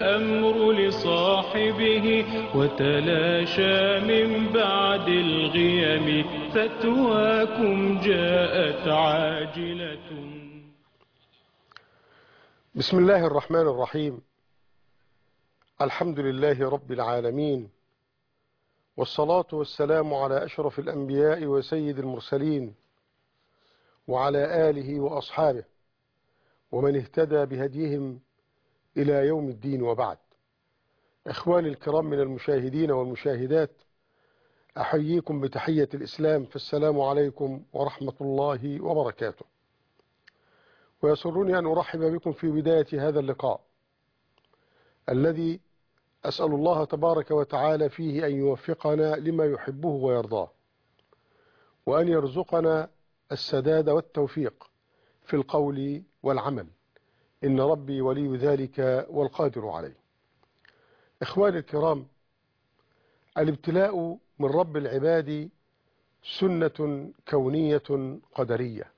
الأمر لصاحبه وتلاشى من بعد الغيم فتواكم جاءت عاجلة. بسم الله الرحمن الرحيم. الحمد لله رب العالمين، والصلاة والسلام على أشرف الأنبياء وسيد المرسلين وعلى آله وأصحابه ومن اهتدى بهديهم إلى يوم الدين، وبعد. إخواني الكرام من المشاهدين والمشاهدات، أحييكم بتحية الإسلام، فالسلام عليكم ورحمة الله وبركاته. ويسرني أن أرحب بكم في بداية هذا اللقاء الذي أسأل الله تبارك وتعالى فيه أن يوفقنا لما يحبه ويرضاه، وأن يرزقنا السداد والتوفيق في القول والعمل، إن ربي ولي ذلك والقادر عليه. إخواني الكرام، الابتلاء من رب العباد سنة كونية قدرية،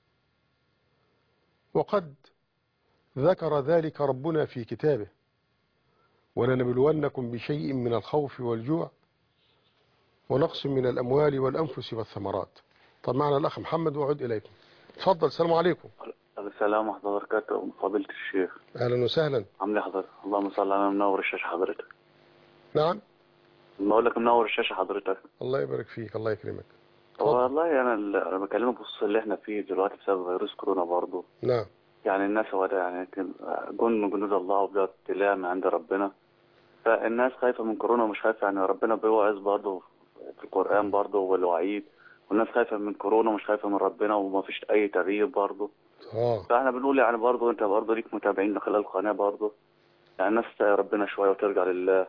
وقد ذكر ذلك ربنا في كتابه: ولنبلونكم بشيء من الخوف والجوع ونقص من الأموال والأنفس والثمرات. طب معنا الأخ محمد وأعود إليكم. تفضل. السلام عليكم. السلام ورحمة الله وبركاته. فضيلة الشيخ، أهلا وسهلا. عامل ايه حضرتك؟ اللهم صل على منور الشاشة حضرتك. نعم، بقول لك منور الشاشة حضرتك. الله يبارك فيك، الله يكرمك. والله أنا بكلمك بخصوص اللي احنا فيه دلوقتي بسبب فيروس كورونا برضه. نعم. يعني الناس هو ده يعني جن من جنود الله وده ابتلاء من عند ربنا، فالناس خايفة من كورونا ومش خايفة. يعني ربنا بيوعظ برضه في القرآن برضه والوعيد، والناس خايفة من كورونا ومش خايفة من ربنا ومفيش أي تغيير برضه. فاحنا بنقول يعني برضه انت برضه ليك متابعين خلال القناة برضه، يعني الناس تتقي ربنا شوية وترجع لله.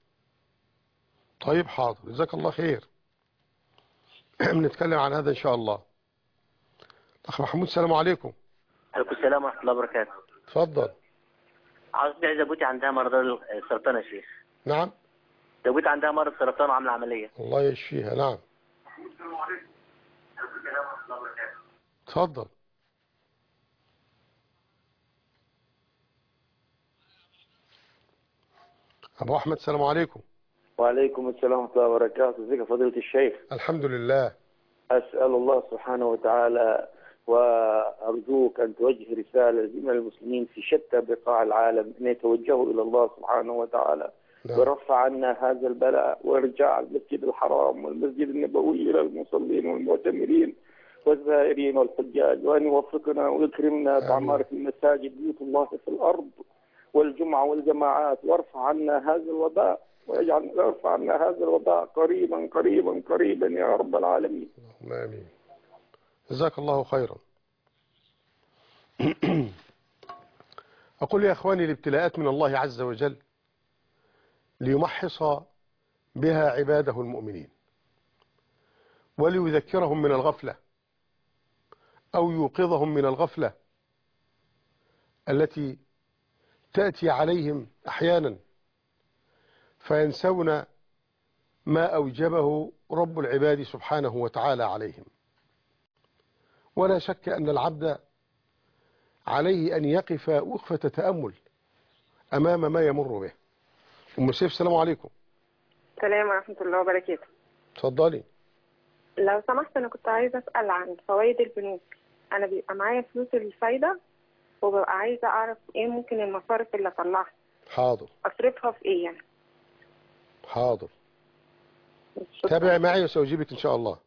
طيب حاضر، جزاك الله خير. بنتكلم عن هذا إن شاء الله. أخ محمود، السلام عليكم. عليكم السلام ورحمة الله وبركاته. تفضل. عاوز زوجتي عندها مرض السرطان يا شيخ. نعم. زوجتي عندها مرض سرطان وعاملة عملية. الله يشفيها. نعم. تفضل. أبو أحمد، السلام عليكم. وعليكم السلام ورحمة الله وبركاته. ازيك يا فضيلة الشيخ؟ الحمد لله. أسأل الله سبحانه وتعالى وأرجوك أن توجه رسالة لجميع المسلمين في شتى بقاع العالم أن يتوجهوا إلى الله سبحانه وتعالى. نعم. ويرفع عنا هذا البلاء ويرجع المسجد الحرام والمسجد النبوي إلى المصلين والمعتمرين والزائرين والحجاج، وأن يوفقنا ويكرمنا بعمارة المساجد بيوت الله في الأرض والجمعة والجماعات، وارفع عنا هذا الوباء ويجعل يرفع عنا هذا الوباء قريبا قريبا قريبا يا رب العالمين. اللهم آمين. جزاك الله خيرا. أقول يا أخواني، الابتلاءات من الله عز وجل ليمحص بها عباده المؤمنين، وليذكرهم من الغفلة أو يوقظهم من الغفلة التي تأتي عليهم أحيانا فينسون ما أوجبه رب العباد سبحانه وتعالى عليهم. ولا شك أن العبد عليه أن يقف وقفة تأمل أمام ما يمر به. أم سيف، السلام عليكم. السلام ورحمة الله وبركاته. اتفضلي. لو سمحت، أنا كنت عايزة أسأل عن فوائد البنوك. أنا بيبقى معايا فلوس الفايدة وببقى عايزة أعرف إيه ممكن المصارف اللي أطلعها. حاضر. أصرفها في إيه يعني؟ حاضر. تابعي معي وسأجيبك إن شاء الله.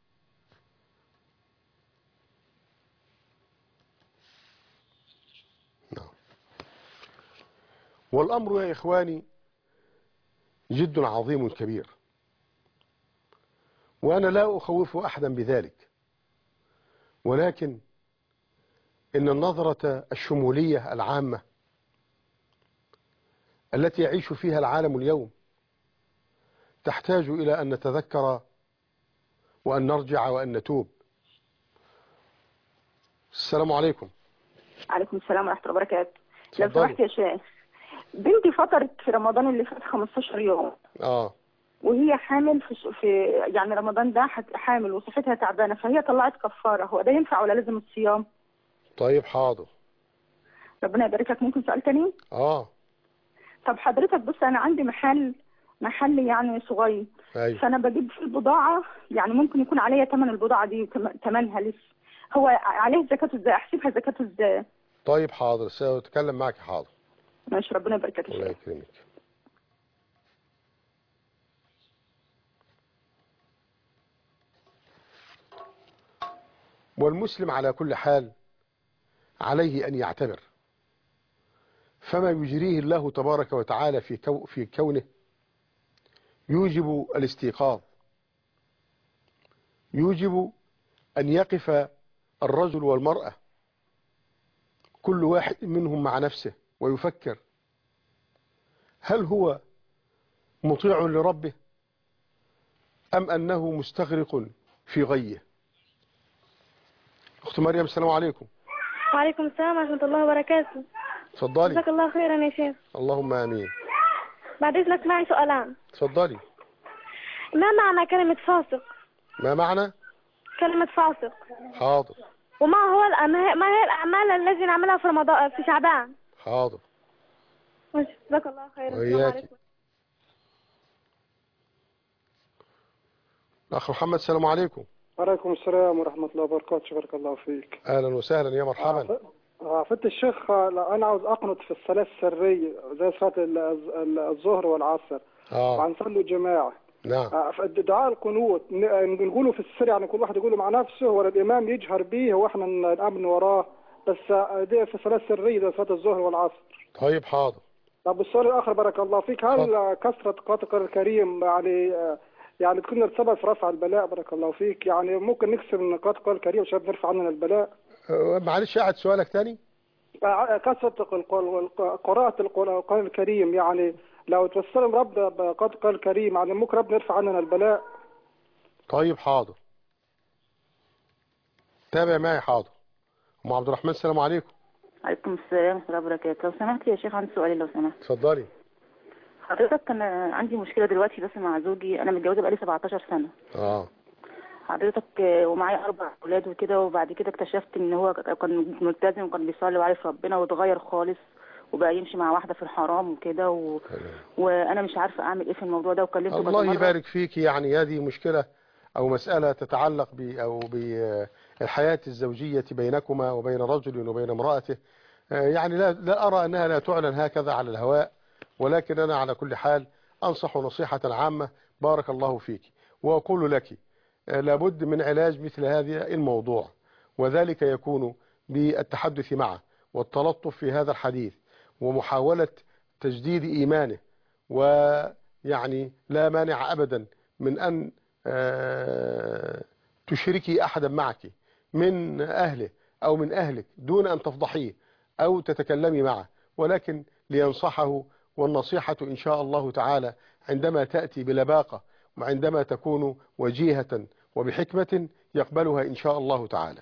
نعم. والأمر يا إخواني جد عظيم كبير، وأنا لا أخوف أحدا بذلك، ولكن إن النظرة الشمولية العامة التي يعيش فيها العالم اليوم تحتاج إلى أن نتذكر وأن نرجع وأن نتوب. السلام عليكم. عليكم السلام ورحمة الله وبركاته. لو سمحت يا شيخ، بنتي فطرت في رمضان اللي فات 15 يوم. وهي حامل في يعني رمضان ده حامل وصحتها تعبانة، فهي طلعت كفارة. هو ده ينفع ولا لازم الصيام؟ طيب حاضر. ربنا يبارك لك. ممكن سؤال تاني؟ طب حضرتك بص، انا عندي محل يعني صغير. أيوة. فانا بجيب في البضاعه، يعني ممكن يكون عليا ثمن البضاعه دي ثمنها لسه. هو عليه زكاته ازاي؟ احسبها زكاته ازاي؟ طيب حاضر، سأتكلم معك. حاضر ماشي، ربنا يبارك لك. الله يكرمك. والمسلم على كل حال عليه أن يعتبر، فما يجريه الله تبارك وتعالى في كونه يوجب الاستيقاظ، يوجب أن يقف الرجل والمرأة كل واحد منهم مع نفسه ويفكر هل هو مطيع لربه أم أنه مستغرق في غيه. أخت مريم السلام عليكم. وعليكم السلام ورحمة الله وبركاته. تفضلي. جزاك الله خيرا يا شيخ. اللهم آمين. بعد إذنك معي سؤالان. تفضلي. ما معنى كلمة فاسق؟ ما معنى كلمة فاسق؟ حاضر. وما هو ما هي الأعمال التي نعملها في رمضان في شعبان؟ حاضر. جزاك الله خيرا. وإياك. الأخ محمد السلام عليكم. وعليكم السلام ورحمة الله وبركاته. بارك الله فيك. أهلا وسهلا يا مرحبا. فت الشيخ، أنا عاوز أقنط في الصلاة السرية زي صلاة الظهر والعصر وهنصلي جماعة. نعم. دعاء القنوت نقوله في السر، يعني كل واحد يقوله مع نفسه ولا الإمام يجهر به واحنا نأمن وراه، بس دي في الصلاة السرية زي صلاة الظهر والعصر. طيب حاضر. طب السؤال الآخر بارك الله فيك، هل كثرة قراءة الكريم يعني تكون السبب في رفع البلاء؟ بارك الله فيك. يعني ممكن نكسر من قراءة القرآن الكريم عشان نرفع عننا البلاء. معلش أعد سؤالك تاني. كثرة قراءة القرآن الكريم، يعني لو توسلنا رب بقراءة القرآن الكريم يعني ممكن ربنا يرفع عننا البلاء. طيب حاضر، تابع معي. حاضر. أم عبد الرحمن السلام عليكم. عليكم السلام ورحمة الله وبركاته. لو سمحت يا شيخ عندي سؤالين لو سمحت. اتفضلي. حضرتك أنا عندي مشكلة دلوقتي بس مع زوجي، أنا متجوزة بقالي 17 سنة. حضرتك ومعايا 4 أولاد وكده، وبعد كده اكتشفت إن هو كان ملتزم وكان بيصلي وعارف ربنا واتغير خالص وبقى يمشي مع واحدة في الحرام وكده وأنا مش عارفة أعمل إيه في الموضوع ده، وكلمته الله يبارك فيك. يعني هذه مشكلة أو مسألة تتعلق بالحياة الزوجية بينكما وبين رجل وبين امرأته. يعني لا أرى أنها لا تعلن هكذا على الهواء، ولكن أنا على كل حال أنصح نصيحة عامة. بارك الله فيك. وأقول لك لابد من علاج مثل هذا الموضوع، وذلك يكون بالتحدث معه والتلطف في هذا الحديث ومحاولة تجديد إيمانه. ويعني لا مانع أبدا من أن تشركي أحدا معك من أهله أو من أهلك دون أن تفضحيه أو تتكلمي معه، ولكن لينصحه. والنصيحة إن شاء الله تعالى عندما تأتي بلباقة وعندما تكون وجيهة وبحكمة يقبلها إن شاء الله تعالى.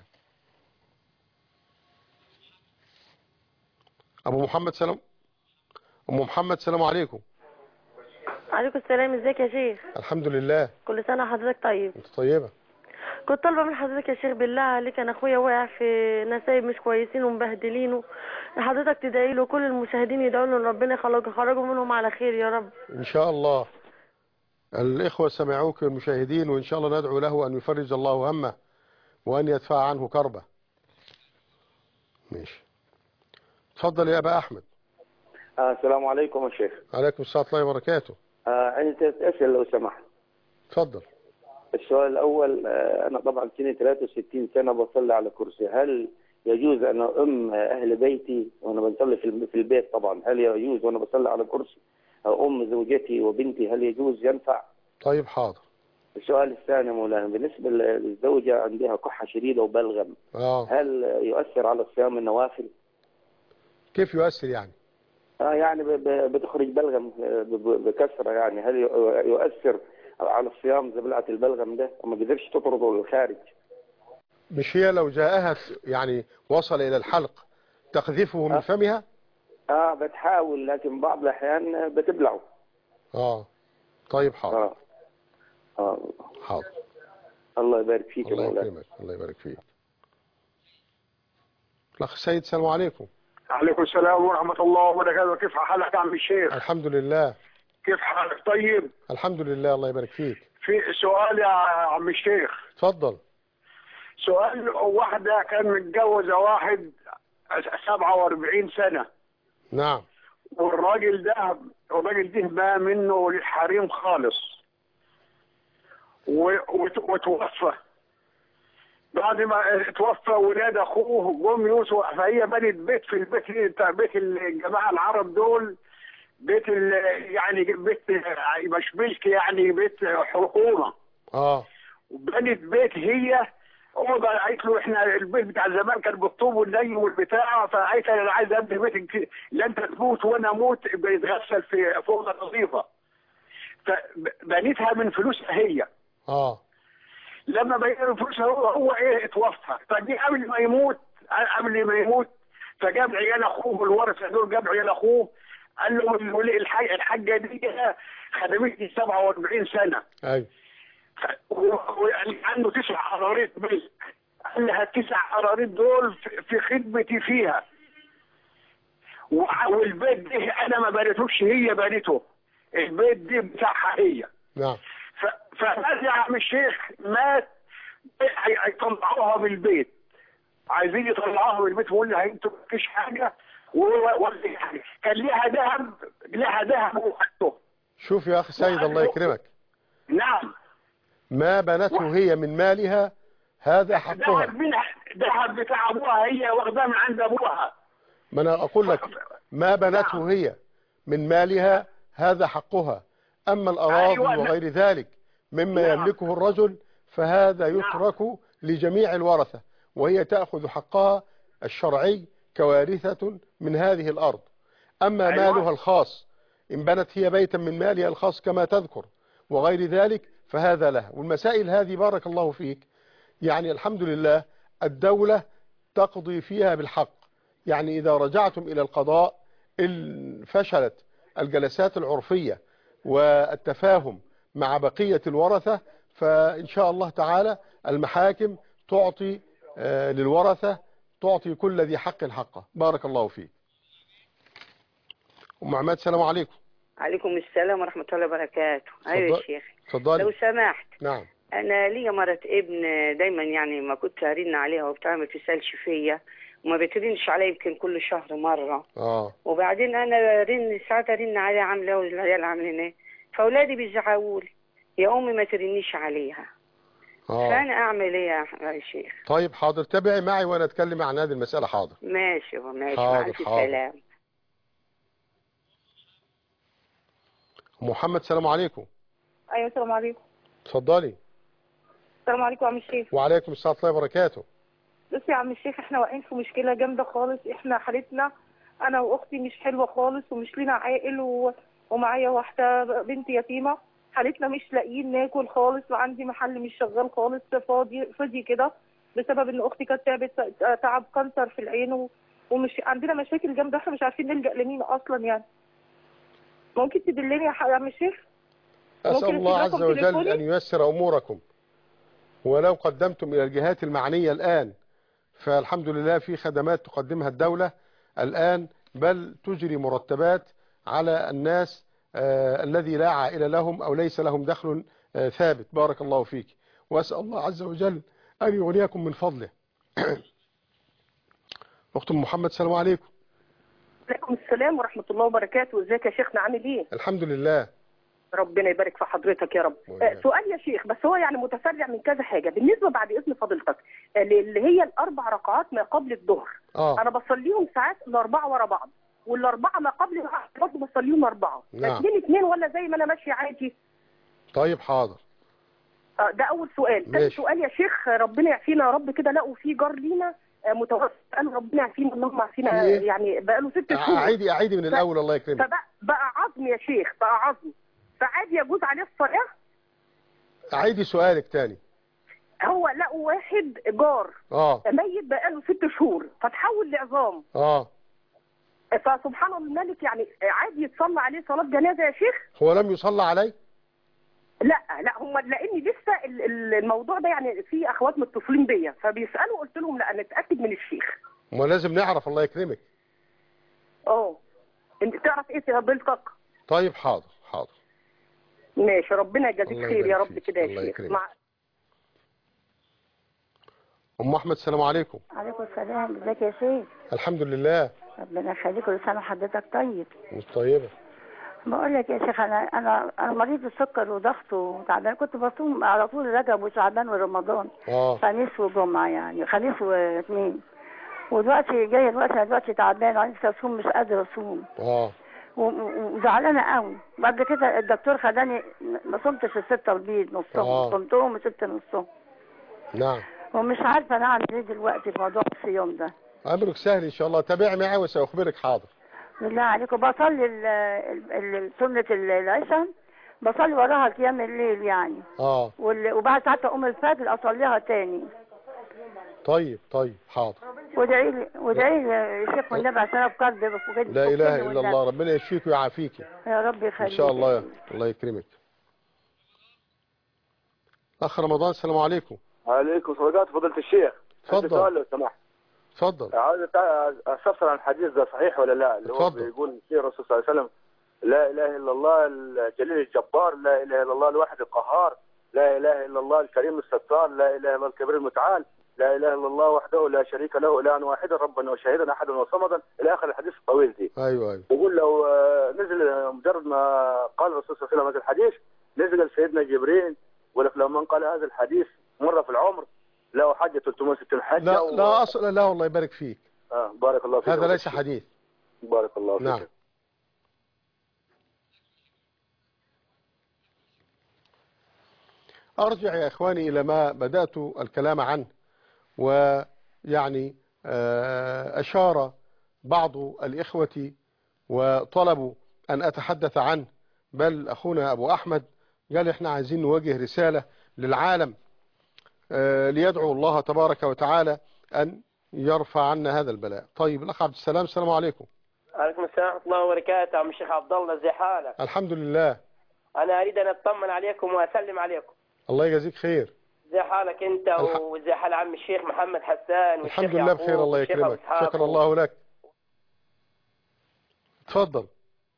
أبو محمد سلام. أم محمد السلام عليكم. عليكم السلام. ازيك يا شيخ؟ الحمد لله. كل سنة وحضرتك طيب. انت طيبة. كنت طالبة من حضرتك يا شيخ بالله عليك، انا اخويا واقع في نسايب مش كويسين ومبهدلينه، حضرتك تدعي له كل المشاهدين يدعوا له ربنا يخرجوا منهم على خير يا رب ان شاء الله. الإخوة سمعوك المشاهدين، وإن شاء الله ندعو له أن يفرج الله همه وأن يدفع عنه كربه. ماشي. تفضل يا أبا أحمد. السلام عليكم يا شيخ. عليكم السلام ورحمة الله وبركاته. عندي 3 أسئلة لو سمحت. تفضل. السؤال الأول، أنا طبعا سني 63 سنة بصلي على كرسي، هل يجوز أن أم أهل بيتي وأنا بصلي في البيت طبعا، هل يجوز وأنا بصلي على كرسي أم زوجتي وبنتي، هل يجوز ينفع؟ طيب حاضر. السؤال الثاني مولانا، بالنسبة للزوجة عندها كحة شديدة وبلغم، هل يؤثر على صيام النوافل؟ كيف يؤثر يعني؟ يعني بتخرج بلغم بكثرة، يعني هل يؤثر على الصيام زي بلعة البلغم ده وما قدرش تطرده للخارج؟ مش هي لو جاءها يعني وصل إلى الحلق تقذفه من فمها؟ بتحاول، لكن بعض الأحيان بتبلعه. طيب حاضر. حاضر. الله يبارك فيك. الله يكرمك. الله يبارك فيك. الأخ سيد السلام عليكم. عليكم السلام ورحمة الله وبركاته. كيف حالك يا عم الشيخ؟ الحمد لله. كيف حالك؟ طيب الحمد لله، الله يبارك فيك. في سؤال يا عم الشيخ. اتفضل. سؤال، واحدة كان متجوزة واحد 47 سنة. نعم. والراجل ده بقى منه للحريم خالص وتوفى. بعد ما توفى ولاد اخوه جم يوسف، فهي بنت بيت في البيت بتاع بيت الجماعه العرب دول، بيت يعني بيت مش ملك، يعني بيت حكومه. بنت بيت هي اوضه. قالت له احنا البيت بتاع زمان كان بالطوب والني والبتاع، فقالت انا عايز ابني بيت لا انت تموت وانا اموت بيتغسل في اوضه نظيفه. فبنيتها من فلوسها هي. لما بينوا فلوسها هو ايه اتوفى. فجي قبل ما يموت فجاب عيال اخوه الورثه دول، جاب عيال اخوه قال له الحاجه دي خدمتني 47 سنه. ايوه. عنده 9 قراريط ملك. قال لها ال9 قراريط دول في خدمتي فيها، والبيت ده انا ما بنيتوش، هي بنيته. البيت ده بتاعها هي. نعم. فمات يا عم الشيخ، مات. هيطلعوها من البيت، عايزين يطلعوها من البيت، ويقول لها انتوا مفيش حاجه ولا حاجه. كان لها ذهب وحطه. شوف يا اخي سيد الله يكرمك. نعم. ما بنته هي من مالها هذا حقها. ذهب بتاع ابوها، هي واخداه من عند ابوها. ما انا اقول لك ما بنته هي من مالها هذا حقها. اما الاراضي وغير ذلك مما يملكه الرجل فهذا يترك لجميع الورثة، وهي تأخذ حقها الشرعي كوارثة من هذه الأرض. أما مالها الخاص إن بنت هي بيتا من مالها الخاص كما تذكر وغير ذلك فهذا لها. والمسائل هذه بارك الله فيك يعني الحمد لله الدولة تقضي فيها بالحق. يعني إذا رجعتم إلى القضاء إن فشلت الجلسات العرفية والتفاهم مع بقية الورثة فإن شاء الله تعالى المحاكم تعطي للورثة، تعطي كل ذي حق حقه. بارك الله فيك. أم عماد السلام عليكم. عليكم السلام ورحمة الله وبركاته. أيوة يا شيخ. اتفضلي. لو سمحت. نعم. أنا ليا مرة ابن دايما يعني ما كنت أرن عليها وبتاع ما تسألش فيا وما بترنش عليا يمكن كل شهر مرة. وبعدين أنا ساعات أرن عليها عاملة إيه والعيال عاملين إيه، فأولادي بيزعقوا لي يا أمي ما ترنيش عليها. فأنا أعمل إيه يا شيخ؟ طيب حاضر، تابعي معي وأنا أتكلم عن هذه المسألة. حاضر. ماشي مع ألف سلام. محمد السلام عليكم. أيوة السلام عليكم. اتفضلي. السلام عليكم يا عم الشيخ. وعليكم السلام ورحمة الله وبركاته. بص يا عم الشيخ، احنا واقعين في مشكلة جامدة خالص. احنا حالتنا أنا وأختي مش حلوة خالص ومش لينا عائل ومعايا واحدة بنت يتيمة. حالتنا مش لاقيين ناكل خالص، وعندي محل مش شغال خالص فاضي كده بسبب ان اختي كانت تعب كانسر في العين ومش عندنا مشاكل جامده، احنا مش عارفين نلجأ لمين اصلا. يعني ممكن تدلني يا عم الشيخ؟ اسال الله عز وجل ان ييسر اموركم، ولو قدمتم الى الجهات المعنيه الان فالحمد لله في خدمات تقدمها الدوله الان، بل تجري مرتبات على الناس الذي لا عائلة لهم أو ليس لهم دخل ثابت. بارك الله فيك، وأسأل الله عز وجل أن يغنيكم من فضله. أخت محمد السلام عليكم. عليكم السلام ورحمة الله وبركاته. ازيك يا شيخنا، عامل ايه؟ الحمد لله. ربنا يبارك في حضرتك يا رب. سؤال يا شيخ، بس هو يعني متفرع من كذا حاجة. بالنسبة بعد إذن فضيلتك اللي هي ال4 ركعات ما قبل الظهر، أنا بصليهم ساعات ال4 ورا بعض، وال4 ما قبل برضه بصليهم 4. نعم. 2 ولا زي ما انا ماشيه عادي؟ طيب حاضر. ده اول سؤال. ثاني سؤال يا شيخ، ربنا يعافينا يا رب، كده لقوا في جار لينا متوفى، قالوا ربنا يعافينا اللهم عافينا، يعني بقى له 6 شهور. اعيدي من الاول الله يكرمك. فبقى عظم يا شيخ، بقى عظم، فعادي يجوز عليه الصلاه؟ اعيدي سؤالك تاني. هو لقوا واحد جار ميت بقى له 6 شهور فتحول لعظام. فسبحان الملك، يعني عادي يتصلى عليه صلاة جنازة يا شيخ؟ هو لم يصلى عليه؟ لا هم لاني لسه الموضوع ده يعني في اخوات متصلين بيا فبيسالوا، قلت لهم لا نتاكد من الشيخ. ما لازم نعرف الله يكرمك. انت تعرف ايه فضيلتك؟ طيب حاضر حاضر ماشي، ربنا يجازيك خير يا رب كده يا شيخ. ام احمد السلام عليكم. وعليكم السلام، ازيك يا شيخ؟ الحمد لله. ربنا يخليك، كل سنه وحضرتك طيب. مش طيبه. بقول لك يا شيخ، انا مريض السكر وضغط وتعبان، كنت بصوم على طول رجب وشعبان ورمضان. خميس وجمعه، يعني خميس واثنين. ودلوقتي جاي انا دلوقتي تعبان وعايز اصوم، مش قادر اصوم. وزعلانه قوي. بعد كده الدكتور خداني ما صمتش الستة البيض نصهم، صمتهم وست نصهم. نعم. ومش عارفه انا اعمل ايه دلوقتي في موضوع الصيام ده. امرك سهل ان شاء الله، تابعي معي وساخبرك. حاضر. بالله عليكم. بصلي سنه العشاء، بصلي وراها قيام الليل يعني. وبعد ساعات اقوم الفجر اصليها تاني. طيب حاضر. وادعي لي يا شيخ والنبي عشان افكار بجد. لا اله الا الله، ربنا يشفيك ويعافيك يا رب يخليك ان شاء الله. الله يكرمك. اخ رمضان السلام عليكم. وعليكم السلام فضيلة الشيخ. اتفضل. سؤال لو سمحت. اتفضل. عاوز استفسر عن الحديث ده صحيح ولا لا، اللي هو بيقول فيه الرسول صلى الله عليه وسلم: لا اله الا الله الجليل الجبار، لا اله الا الله الواحد القهار، لا اله الا الله الكريم الستار، لا اله الا الله الكبير المتعال، لا اله الا الله وحده لا شريك له اله واحدا ربا وشهيدا احدا وصمدا الى اخر الحديث الطويل دي. ايوه. يقول لو نزل مجرد ما قال الرسول صلى الله عليه وسلم هذا الحديث، نزل سيدنا جبريل ولك لو من قال هذا الحديث مره في العمر له حجه 360 حجه. لا اصل لا والله يبارك فيك. بارك الله فيك. هذا ليس حديث. بارك الله فيك. نعم. أرجع يا إخواني إلى ما بدأت الكلام عنه، ويعني أشار بعض الإخوة وطلبوا أن أتحدث عنه، بل أخونا أبو أحمد قال إحنا عايزين نوجه رسالة للعالم ليدعو الله تبارك وتعالى أن يرفع عنا هذا البلاء. طيب الأخ عبد السلام السلام عليكم. وعليكم السلام ورحمة الله وبركاته. عم الشيخ عبد الله، ازي حالك؟ الحمد لله. أنا أريد أن أطمن عليكم وأسلم عليكم. الله يجزيك خير. ازي حالك أنت وازي حال عم الشيخ محمد حسان والشيخ الحمد لله بخير. الله يكرمك. شكر الله لك. تفضل.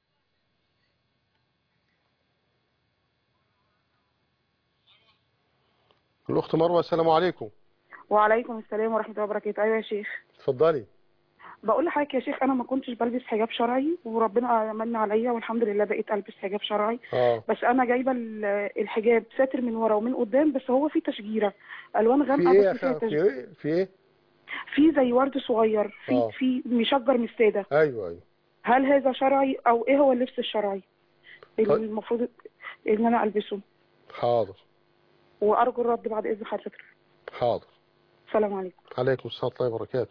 الأخت مروة السلام عليكم. وعليكم السلام ورحمة الله وبركاته. أيوة يا شيخ. اتفضلي. بقول لحضرتك يا شيخ، أنا ما كنتش بلبس حجاب شرعي وربنا من عليا والحمد لله بقيت ألبس حجاب شرعي. بس أنا جايبة الحجاب ساتر من ورا ومن قدام، بس هو فيه تشجيرة ألوان غامقة. في إيه؟ في زي ورد صغير، في مشجر من السادة. أيوة. هل هذا شرعي أو إيه هو اللبس الشرعي اللي المفروض إن أنا ألبسه؟ حاضر. وأرجو الرد بعد إذن حضرتك. حاضر. السلام عليكم. عليكم السلام ورحمة الله وبركاته.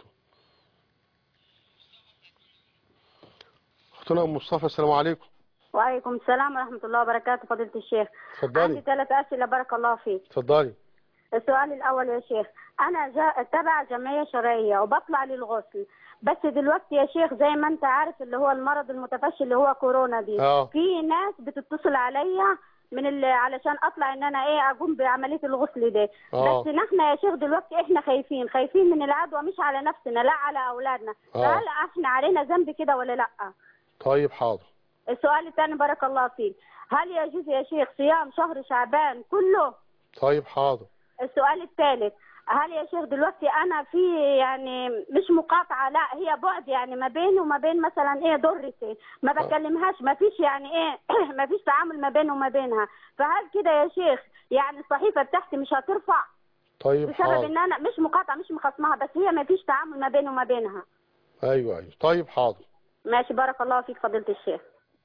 أختنا أم مصطفى السلام عليكم. وعليكم السلام ورحمة الله وبركاته. فضيلة الشيخ. اتفضلي. عندي 3 أسئلة بارك الله فيك. اتفضلي. السؤال الأول يا شيخ، أنا تبع جمعية شرعية وبطلع للغسل، بس دلوقتي يا شيخ زي ما أنت عارف اللي هو المرض المتفشي اللي هو كورونا دي. في ناس بتتصل عليا علشان اطلع ان انا اقوم بعمليه الغسل دي. بس نحن يا شيخ دلوقتي احنا خايفين من العدوى، مش على نفسنا لا على اولادنا. فهل احنا علينا ذنب كده ولا لا؟ طيب حاضر. السؤال الثاني بارك الله فيك، هل يجوز يا شيخ صيام شهر شعبان كله؟ طيب حاضر. السؤال الثالث، هل يا شيخ دلوقتي انا في يعني مش مقاطعه، لا هي بعد يعني ما بيني وما بين مثلا ضرتي، ما بكلمهاش، ما فيش يعني ما فيش تعامل ما بينه وما بينها، فهل كده يا شيخ يعني الصحيفه بتاعتي مش هترفع؟ طيب بسبب حاضر. ان انا مش مقاطعه مش مخصمها، بس هي ما فيش تعامل ما بينه وما بينها. ايوه. طيب حاضر. ماشي بارك الله فيك فضيله الشيخ.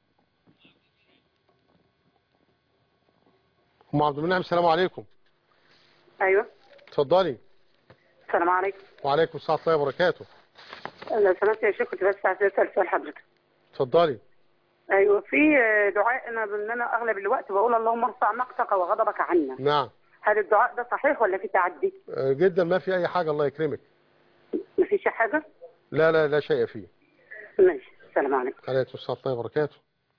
ام عبد المنعم السلام عليكم. ايوه. اتفضلي. السلام عليكم. وعليكم السلام ورحمة الله وبركاته. لو سمحت يا شيخ كنت بس عايز اسال سؤال حضرتك. اتفضلي. ايوه، في دعاء انا اغلب الوقت بقول اللهم ارفع مقتك وغضبك عنا. نعم. هل الدعاء ده صحيح ولا في تعدي؟ جدا، ما في اي حاجه. الله يكرمك. ما فيش حاجه؟ لا شيء فيه. ماشي. السلام عليكم. عليكم السلام ورحمة الله وبركاته.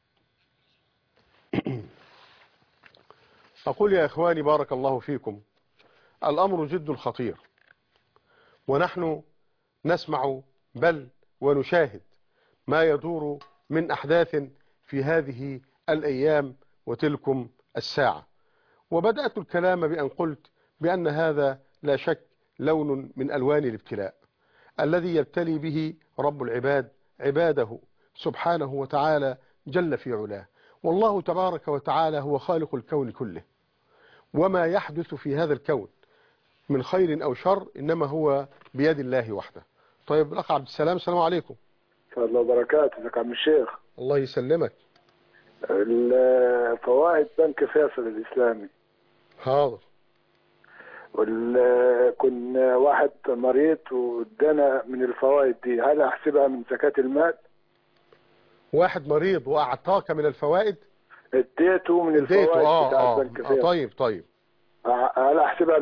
أقول يا إخواني بارك الله فيكم، الأمر جد خطير، ونحن نسمع بل ونشاهد ما يدور من أحداث في هذه الأيام وتلكم الساعة. وبدأت الكلام بأن قلت بأن هذا لا شك لون من ألوان الابتلاء الذي يبتلي به رب العباد عباده سبحانه وتعالى جل في علاه. والله تبارك وتعالى هو خالق الكون كله، وما يحدث في هذا الكون من خير أو شر إنما هو بيد الله وحده. طيب الأخ عبد السلام، السلام عليكم. الله وبركاته. ازيك يا عم الشيخ؟ الله يسلمك. فوائد بنك فيصل الإسلامي. حاضر. كنا واحد مريض وادانا من الفوائد دي، هل احسبها من زكاة المال؟ واحد مريض واعطاك من الفوائد؟ اديته من الفوائد بتاع بنك فيصل. طيب هل احسبها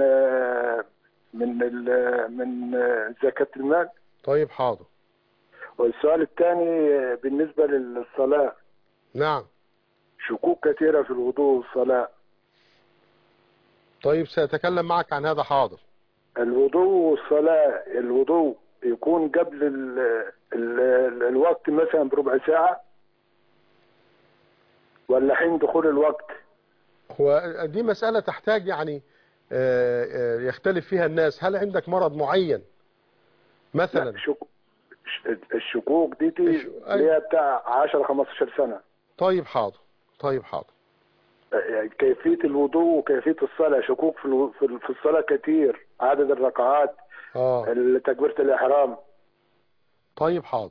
من زكاة المال؟ طيب حاضر. والسؤال الثاني بالنسبة للصلاة. نعم. شكوك كثيرة في الوضوء والصلاة. طيب سأتكلم معك عن هذا. حاضر. الوضوء والصلاة، الوضوء يكون قبل الوقت مثلا بربع ساعة ولا حين دخول الوقت؟ هو دي مسألة تحتاج يعني يختلف فيها الناس. هل عندك مرض معين مثلا؟ الشكوك دي اللي هي بتاع 10-15 سنة. طيب حاضر. كيفية الوضوء وكيفية الصلاة. شكوك في الصلاة كتير، عدد الركعات، تكبيرة الإحرام. طيب حاضر.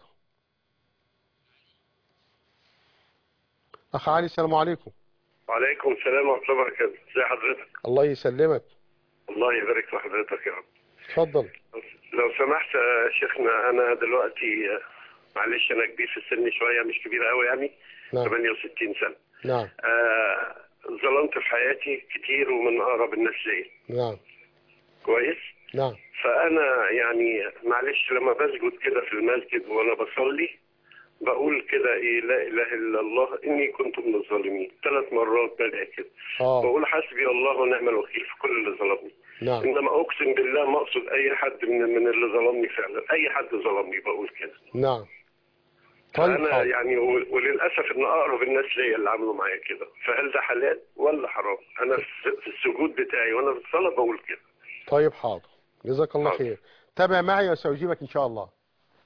أخ علي، السلام عليكم. وعليكم السلام ورحمة الله وبركاته. ازي حضرتك؟ الله يسلمك. الله يبارك في حضرتك يا رب. اتفضل. لو سمحت يا شيخنا، أنا دلوقتي معلش أنا كبير في السن شوية، مش كبير قوي يعني. نعم. 68 سنة. نعم. ظلمت في حياتي كتير ومن أقرب الناس ليا. نعم. كويس؟ نعم. فأنا يعني معلش لما بسجد كده في المسجد وأنا بصلي بقول كده إيه، لا إله إلا الله إني كنت من الظالمين 3 مرات بدأ كده. بقول حسبي الله ونعم الوكيل في كل اللي ظلمني. نعم. إنما أقسم بالله ما أقصد أي حد من اللي ظلمني فعلا، أي حد ظلمني بقول كده. نعم. أنا يعني وللأسف إن أقرب الناس ليا اللي عملوا معايا كده، فهل ده حلال ولا حرام؟ أنا في السجود بتاعي وأنا في الصلاة بقول كده. طيب حاضر، جزاك الله خير. تابع معي وسأجيبك إن شاء الله.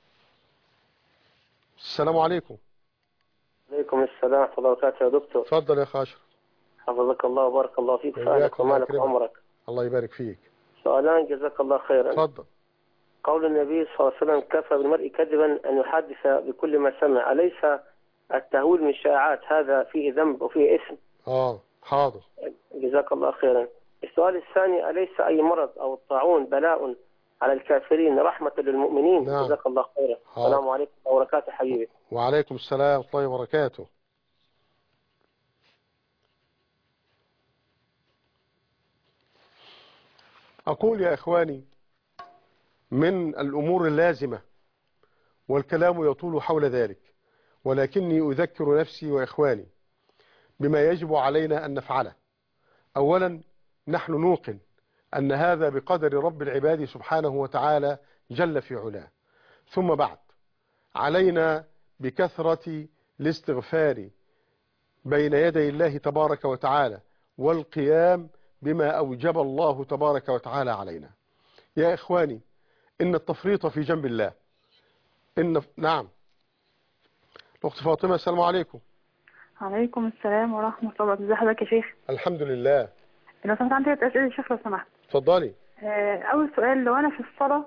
السلام عليكم. عليكم السلام ورحمة الله وبركاته يا دكتور. اتفضل يا خاشر. حفظك الله وبارك الله فيك وسعدك ومالك وعمرك. الله يبارك فيك. سؤالان جزاك الله خيرا. اتفضل. قول النبي صلى الله عليه وسلم: كفى بالمرء كذبا أن يحدث بكل ما سمع. أليس التهويل من الشائعات هذا فيه ذنب وفيه إثم؟ حاضر. جزاك الله خيرا. السؤال الثاني: أليس أي مرض أو الطاعون بلاء على الكافرين رحمة للمؤمنين؟ نعم. جزاك الله خيرا. السلام عليكم ورحمة الله وبركاته حبيبي. وعليكم السلام ورحمة الله وبركاته. أقول يا إخواني، من الأمور اللازمة والكلام يطول حول ذلك، ولكني أذكر نفسي وإخواني بما يجب علينا أن نفعله. أولا، نحن نوقن أن هذا بقدر رب العباد سبحانه وتعالى جل في علاه. ثم بعد، علينا بكثرة الاستغفار بين يدي الله تبارك وتعالى والقيام بما أوجب الله تبارك وتعالى علينا. يا إخواني، إن التفريط في جنب الله نعم. الأخت فاطمة، السلام عليكم. عليكم السلام ورحمة الله وبركاته. ازي حضرتك يا شيخ؟ الحمد لله. لو سمحت عندي 3 أسئلة يا شيخ لو سمحت. اتفضلي. أول سؤال: لو أنا في الصلاة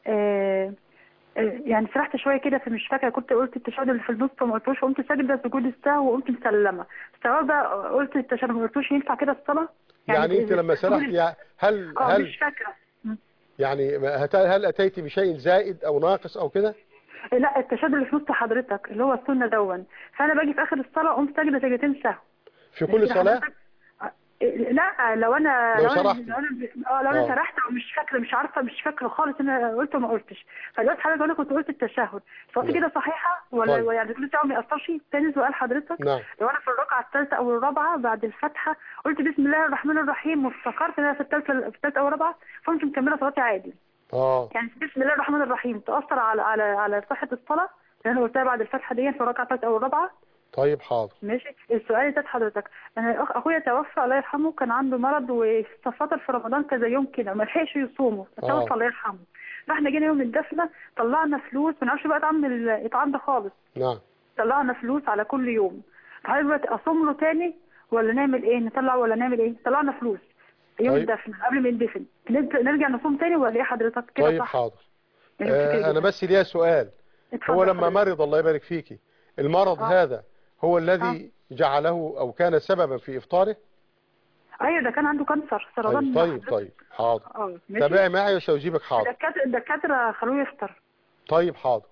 يعني سرحت شوية كده، فمش فاكرة كنت قلت التشهد اللي في النص وما قلتوش، وقمت ساجدة سجود السهو وقمت مسلمة، السؤال ده قلت التشهد ما قلتوش، ينفع كده الصلاة؟ يعني أنت لما سرحت هل مش فاكرة يعني هل أتيت بشيء زائد أو ناقص أو كده؟ لا، التشهد اللي في نص حضرتك اللي هو السنة دون، فأنا باجي في آخر الصلاة قمت ساجدة سجدتين سهو. في كل صلاة؟ لا، لو انا سرحت او مش عارفه مش فاكره خالص انا قلت وما قلتش، فدلوقتي حضرتك انا كنت قلت التشهد، فقلت كده صحيحه ولا طيب. يعني كل ساعه ما ياثرش. ثاني سؤال حضرتك: نعم. لو انا في الركعه الثالثه او الرابعه بعد الفاتحه قلت بسم الله الرحمن الرحيم وافتكرت ان انا في الثالثه او الرابعه، فقمت مكمله صلاتي عادي. يعني بسم الله الرحمن الرحيم تاثر على صحه الصلاه؟ انا قلتها بعد الفاتحه دي في الركعه الثالثه او الرابعه. طيب حاضر. ماشي. السؤال بتاع حضرتك، انا اخويا توفى الله يرحمه، كان عنده مرض وفطر في رمضان كذا يوم كده ما لحقش يصومه، توفى الله يرحمه. فاحنا جينا يوم الدفنه طلعنا فلوس، ما نعرفش بقى الاطعام ده خالص. نعم. طلعنا فلوس على كل يوم. هل دلوقتي اصوم له تاني ولا نعمل ايه؟ نطلع ولا نعمل ايه؟ طلعنا فلوس يوم الدفن قبل ما يندفن، نرجع نصوم تاني ولا ايه حضرتك كده؟ طيب صح؟ حاضر. انا بس ليا سؤال. هو لما مرض الله يبارك فيكي، المرض هذا هو الذي جعله او كان سببا في افطاره؟ ايوه ده كان عنده كانسر سرطان. طيب حاضر. تابعي معي وسأجيبك. حاضر. الدكاتره خلوه يفطر. طيب حاضر.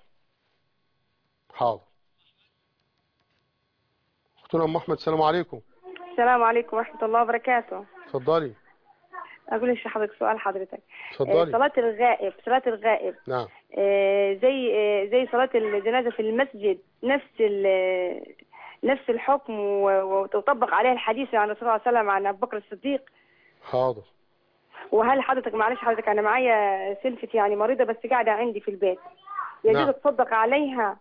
اختنا ام احمد، السلام عليكم. السلام عليكم ورحمه الله وبركاته. اتفضلي. اقول لك حضرتك سؤال حضرتك. اتفضلي. صلاة الغائب نعم. زي صلاة الجنازة في المسجد نفس الحكم وتطبق عليها الحديث عن الرسول صلى الله عليه وسلم عن ابو بكر الصديق. حاضر. وهل حضرتك معلش حضرتك انا معايا سلفتي يعني مريضة بس قاعدة عندي في البيت، يجوز اتصدق عليها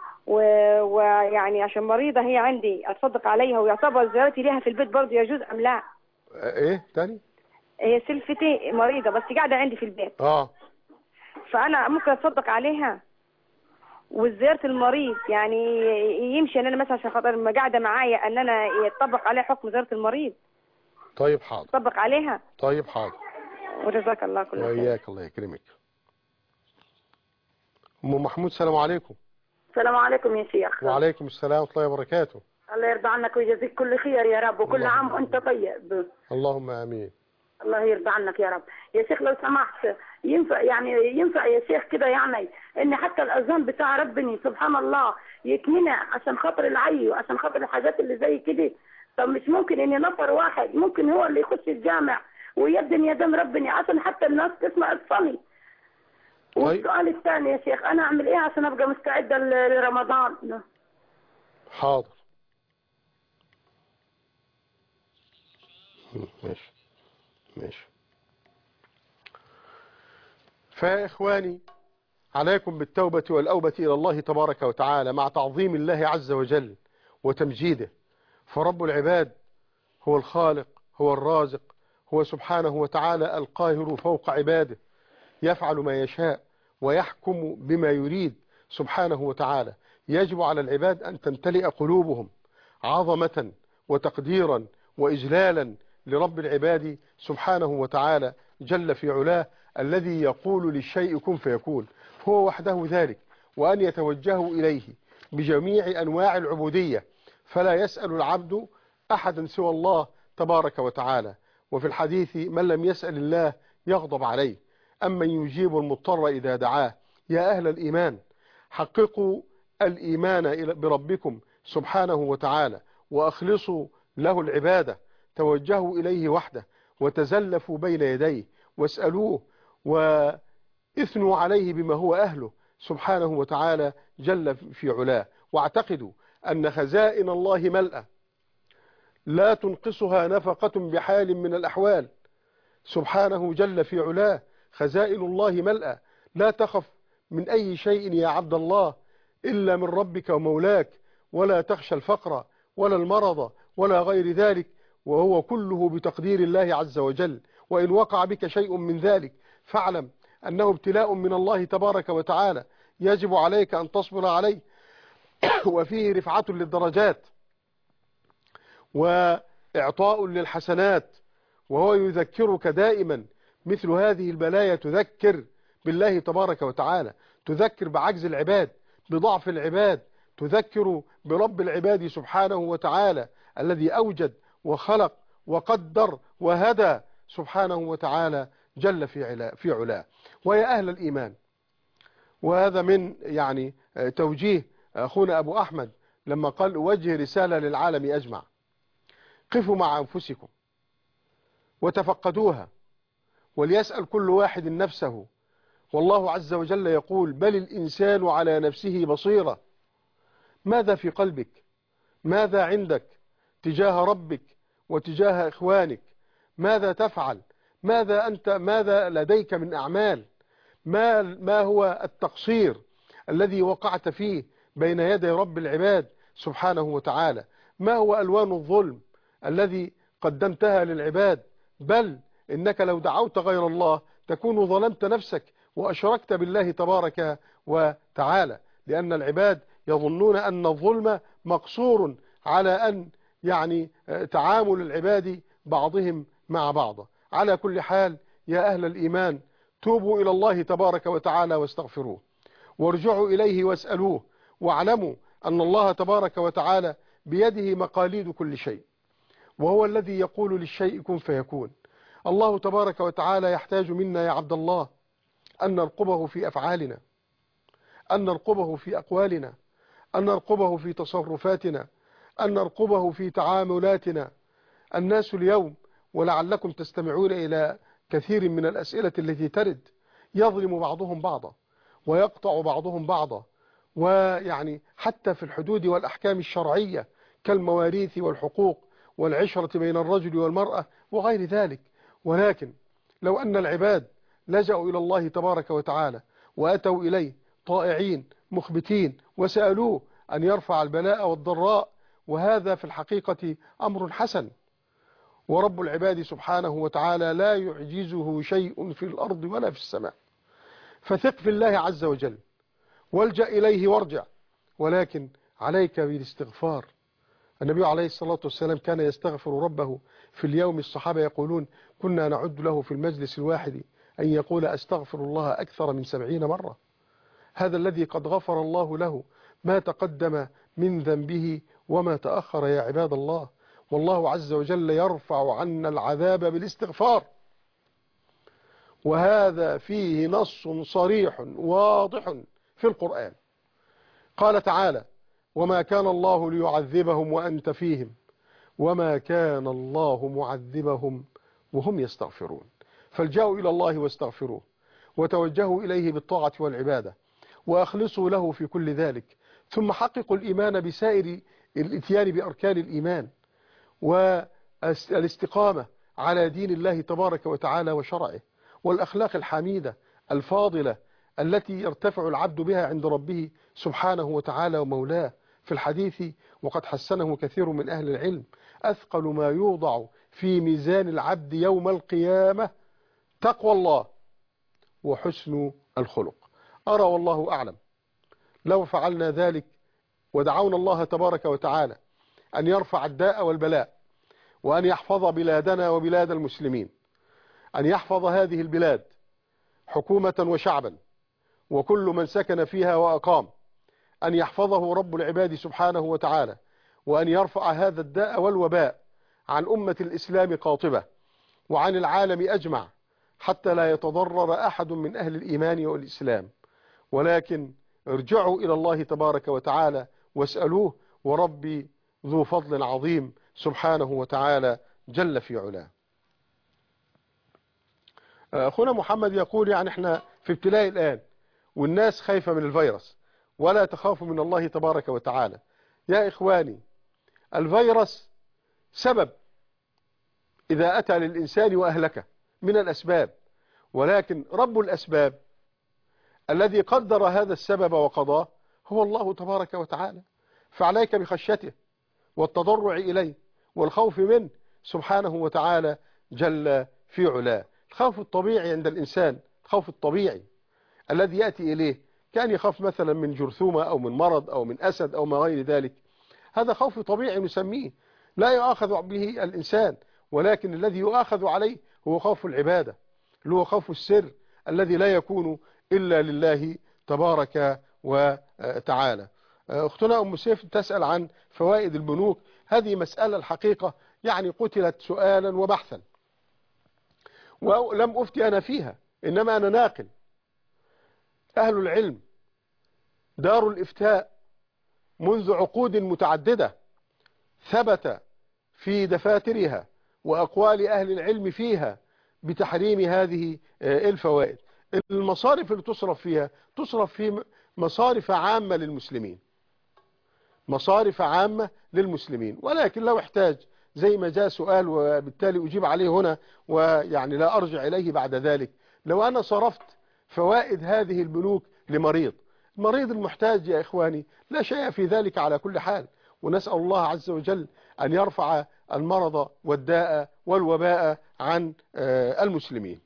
ويعني عشان مريضة هي عندي اتصدق عليها ويعتبر زيارتي ليها في البيت برضه يجوز ام لا؟ ايه تاني؟ هي سلفتي مريضة بس قاعدة عندي في البيت. فأنا ممكن أتصدق عليها وزيارة المريض يعني يمشي أن أنا مثلا عشان خاطر ما قاعدة معايا أن أنا يطبق عليها حكم زيارة المريض. طيب حاضر. يطبق عليها. طيب حاضر. وجزاك الله كل خير. وإياك الله يكرمك. أم محمود، السلام عليكم. السلام عليكم يا شيخ. وعليكم السلام ورحمة الله وبركاته. الله يرضى عنك ويجزيك كل خير يا رب، وكل عام وأنت طيب. اللهم آمين. الله يرضى عنك يا رب. يا شيخ لو سمحت ينفع يا شيخ كده يعني ان حتى الاذان بتاع ربنا سبحان الله يكمنع عشان خاطر العي وعشان خاطر الحاجات اللي زي كده؟ طب مش ممكن ان نفر واحد ممكن هو اللي يخش الجامع ويدن يدن ربنا عشان حتى الناس تسمع الصلاه؟ والسؤال الثاني يا شيخ، انا اعمل ايه عشان ابقى مستعده لرمضان؟ حاضر. ماشي. فإخواني عليكم بالتوبة والأوبة إلى الله تبارك وتعالى مع تعظيم الله عز وجل وتمجيده، فرب العباد هو الخالق، هو الرازق، هو سبحانه وتعالى القاهر فوق عباده، يفعل ما يشاء ويحكم بما يريد سبحانه وتعالى. يجب على العباد أن تمتلئ قلوبهم عظمة وتقديرا وإجلالا لرب العباد سبحانه وتعالى جل في علاه، الذي يقول للشيء كن فيكون، هو وحده ذلك، وأن يتوجهوا إليه بجميع أنواع العبودية، فلا يسأل العبد أحدا سوى الله تبارك وتعالى. وفي الحديث من لم يسأل الله يغضب عليه، أمن يجيب المضطر إذا دعاه. يا أهل الإيمان حققوا الإيمان بربكم سبحانه وتعالى وأخلصوا له العبادة، توجهوا إليه وحده وتزلفوا بين يديه واسألوه وإثنوا عليه بما هو أهله سبحانه وتعالى جل في علاه. واعتقدوا أن خزائن الله ملأة لا تنقصها نفقة بحال من الأحوال سبحانه جل في علاه. خزائن الله ملأة، لا تخف من أي شيء يا عبد الله إلا من ربك ومولاك، ولا تخشى الفقر ولا المرض ولا غير ذلك، وهو كله بتقدير الله عز وجل. وإن وقع بك شيء من ذلك فاعلم أنه ابتلاء من الله تبارك وتعالى، يجب عليك أن تصبر عليه، وفيه رفعة للدرجات وإعطاء للحسنات، وهو يذكرك دائما مثل هذه البلايا، تذكر بالله تبارك وتعالى، تذكر بعجز العباد، بضعف العباد، تذكر برب العباد سبحانه وتعالى الذي أوجد وخلق وقدر وهدى سبحانه وتعالى جل في علاه. ويا أهل الإيمان، وهذا من يعني توجيه أخونا أبو أحمد لما قال أوجه رسالة للعالم أجمع، قفوا مع أنفسكم وتفقدوها، وليسأل كل واحد نفسه، والله عز وجل يقول بل الإنسان على نفسه بصيرة. ماذا في قلبك؟ ماذا عندك تجاه ربك وتجاه إخوانك؟ ماذا تفعل؟ ماذا لديك من أعمال؟ ما هو التقصير الذي وقعت فيه بين يدي رب العباد سبحانه وتعالى. ما هو ألوان الظلم الذي قدمتها للعباد؟ بل إنك لو دعوت غير الله تكون ظلمت نفسك وأشركت بالله تبارك وتعالى، لأن العباد يظنون أن الظلم مقصور على أن يعني تعامل العباد بعضهم مع بعض. على كل حال يا أهل الإيمان، توبوا إلى الله تبارك وتعالى واستغفروه وارجعوا إليه واسألوه، واعلموا أن الله تبارك وتعالى بيده مقاليد كل شيء، وهو الذي يقول للشيء كن فيكون. الله تبارك وتعالى يحتاج منا يا عبد الله أن نرقبه في أفعالنا، أن نرقبه في أقوالنا، أن نرقبه في تصرفاتنا، أن نرقبه في تعاملاتنا. الناس اليوم، ولعلكم تستمعون إلى كثير من الأسئلة التي ترد، يظلم بعضهم بعضا ويقطع بعضهم بعضا، ويعني حتى في الحدود والأحكام الشرعية كالمواريث والحقوق والعشرة بين الرجل والمرأة وغير ذلك. ولكن لو أن العباد لجأوا إلى الله تبارك وتعالى وأتوا إليه طائعين مخبتين وسألوه أن يرفع البلاء والضراء، وهذا في الحقيقة أمر حسن. ورب العباد سبحانه وتعالى لا يعجزه شيء في الأرض ولا في السماء، فثق في الله عز وجل والجأ إليه وارجع، ولكن عليك بالاستغفار. النبي عليه الصلاة والسلام كان يستغفر ربه في اليوم. الصحابة يقولون كنا نعد له في المجلس الواحد أن يقول أستغفر الله أكثر من 70 مرة. هذا الذي قد غفر الله له ما تقدم من ذنبه وما تأخر يا عباد الله. والله عز وجل يرفع عنا العذاب بالاستغفار، وهذا فيه نص صريح واضح في القرآن. قال تعالى وما كان الله ليعذبهم وأنت فيهم وما كان الله معذبهم وهم يستغفرون. فالجأوا إلى الله واستغفروه وتوجهوا إليه بالطاعة والعبادة وأخلصوا له في كل ذلك، ثم حققوا الإيمان بسائر الاتيان بأركان الإيمان والاستقامة على دين الله تبارك وتعالى وشرعه والأخلاق الحميدة الفاضلة التي يرتفع العبد بها عند ربه سبحانه وتعالى ومولاه. في الحديث وقد حسنه كثير من أهل العلم أثقل ما يوضع في ميزان العبد يوم القيامة تقوى الله وحسن الخلق. أرى والله أعلم لو فعلنا ذلك ودعونا الله تبارك وتعالى أن يرفع الداء والبلاء وأن يحفظ بلادنا وبلاد المسلمين، أن يحفظ هذه البلاد حكومة وشعبا وكل من سكن فيها وأقام، أن يحفظه رب العباد سبحانه وتعالى، وأن يرفع هذا الداء والوباء عن أمة الإسلام قاطبة وعن العالم أجمع حتى لا يتضرر أحد من أهل الإيمان والإسلام. ولكن ارجعوا إلى الله تبارك وتعالى واسألوه، وربي ذو فضل عظيم سبحانه وتعالى جل في علاه. أخونا محمد يقول يعني احنا في ابتلاء الآن والناس خايفة من الفيروس ولا تخافوا من الله تبارك وتعالى. يا إخواني، الفيروس سبب إذا أتى للإنسان وأهلكه من الأسباب، ولكن رب الأسباب الذي قدر هذا السبب وقضاه هو الله تبارك وتعالى، فعليك بخشيته والتضرع إليه والخوف منه سبحانه وتعالى جل في علاه. الخوف الطبيعي عند الإنسان، الخوف الطبيعي الذي يأتي إليه كان يخاف مثلا من جرثومة أو من مرض أو من أسد أو ما غير ذلك، هذا خوف طبيعي نسميه لا يؤاخذ به الإنسان، ولكن الذي يؤاخذ عليه هو خوف العبادة، اللي هو خوف السر الذي لا يكون إلا لله تبارك وتعالى. أختنا أم سيف تسأل عن فوائد البنوك. هذه مسألة الحقيقة يعني قتلت سؤالا وبحثا، ولم أفتي أنا فيها، إنما أنا ناقل. أهل العلم دار الإفتاء منذ عقود متعددة ثبت في دفاترها وأقوال أهل العلم فيها بتحريم هذه الفوائد. المصارف اللي تصرف فيها تصرف في مصارف عامة للمسلمين، مصارف عامة للمسلمين. ولكن لو احتاج زي ما جاء سؤال وبالتالي أجيب عليه هنا ويعني لا أرجع إليه بعد ذلك، لو أنا صرفت فوائد هذه البنوك لمريض المريض المحتاج يا إخواني لا شيء في ذلك على كل حال، ونسأل الله عز وجل أن يرفع المرض والداء والوباء عن المسلمين.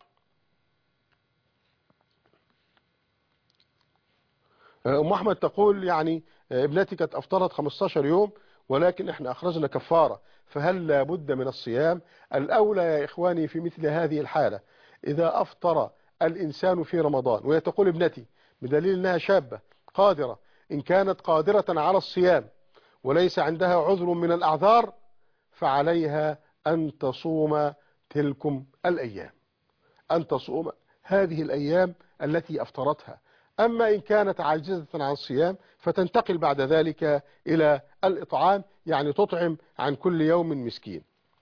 أم أحمد تقول يعني ابنتي كانت أفطرت 15 يوم ولكن احنا أخرجنا كفارة، فهل لابد من الصيام؟ الأولى يا إخواني في مثل هذه الحالة إذا أفطر الإنسان في رمضان، وهي تقول ابنتي بدليل أنها شابة قادرة، إن كانت قادرة على الصيام وليس عندها عذر من الأعذار فعليها أن تصوم تلكم الأيام، أن تصوم هذه الأيام التي أفطرتها. أما إن كانت عاجزة عن الصيام فتنتقل بعد ذلك إلى الإطعام، يعني تطعم عن كل يوم مسكين.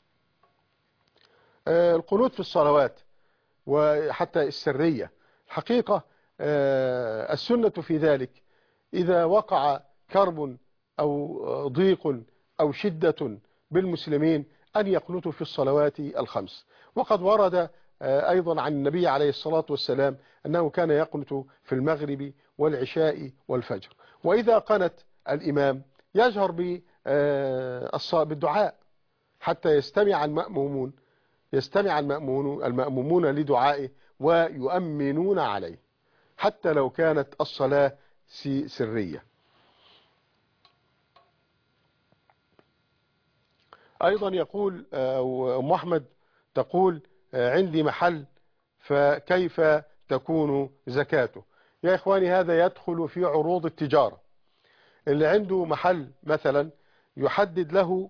القنوت في الصلوات وحتى السرية، حقيقة السنة في ذلك إذا وقع كرب أو ضيق أو شدة بالمسلمين أن يقنتوا في الصلوات الخمس. وقد ورد أيضا عن النبي عليه الصلاة والسلام أنه كان يقنت في المغرب والعشاء والفجر. وإذا قنت الإمام يجهر بالدعاء حتى يستمع المأمومون لدعائه ويؤمنون عليه حتى لو كانت الصلاة سرية. أيضا يقول أم أحمد تقول عندي محل فكيف تكون زكاته؟ يا إخواني هذا يدخل في عروض التجارة. اللي عنده محل مثلا يحدد له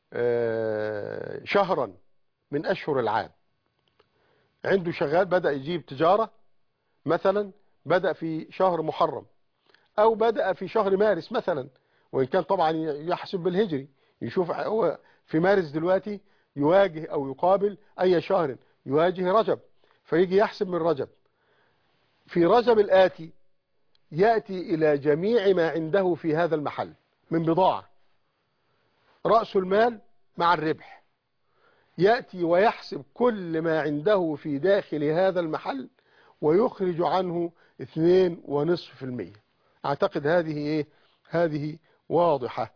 شهرا من أشهر العام، عنده شغال بدأ يجيب تجارة مثلا بدأ في شهر محرم أو بدأ في شهر مارس مثلا، وإن كان طبعا يحسب بالهجري، يشوف هو في مارس دلوقتي يواجه أو يقابل أي شهر يواجه رجب، فيجي يحسب من رجب. في رجب الآتي يأتي إلى جميع ما عنده في هذا المحل من بضاعة، رأس المال مع الربح، يأتي ويحسب كل ما عنده في داخل هذا المحل ويخرج عنه 2.5%. أعتقد هذه هذه واضحة.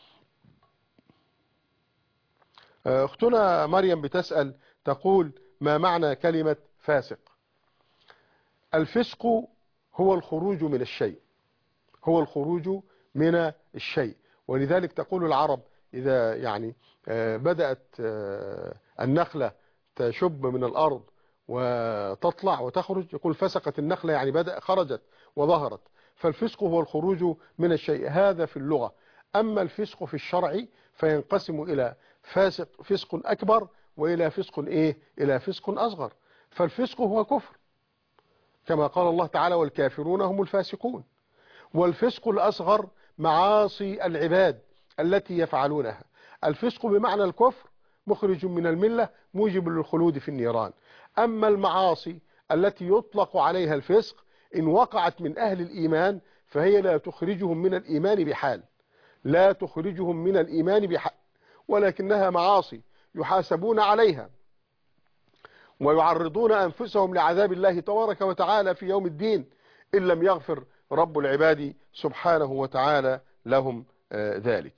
أختنا مريم بتسأل تقول ما معنى كلمة فاسق؟ الفسق هو الخروج من الشيء، هو الخروج من الشيء، ولذلك تقول العرب إذا يعني بدأت النخلة تشب من الأرض وتطلع وتخرج يقول فسقت النخلة، يعني بدأ خرجت وظهرت. فالفسق هو الخروج من الشيء، هذا في اللغة. أما الفسق في الشرع فينقسم إلى فسق أكبر وإلى فسق إلى فسق أصغر. فالفسق هو كفر كما قال الله تعالى والكافرون هم الفاسقون، والفسق الأصغر معاصي العباد التي يفعلونها. الفسق بمعنى الكفر مخرج من الملة موجب للخلود في النيران. أما المعاصي التي يطلق عليها الفسق إن وقعت من أهل الإيمان فهي لا تخرجهم من الإيمان بحال، لا تخرجهم من الإيمان بحال، ولكنها معاصي يحاسبون عليها ويعرضون أنفسهم لعذاب الله تبارك وتعالى في يوم الدين إن لم يغفر رب العباد سبحانه وتعالى لهم ذلك.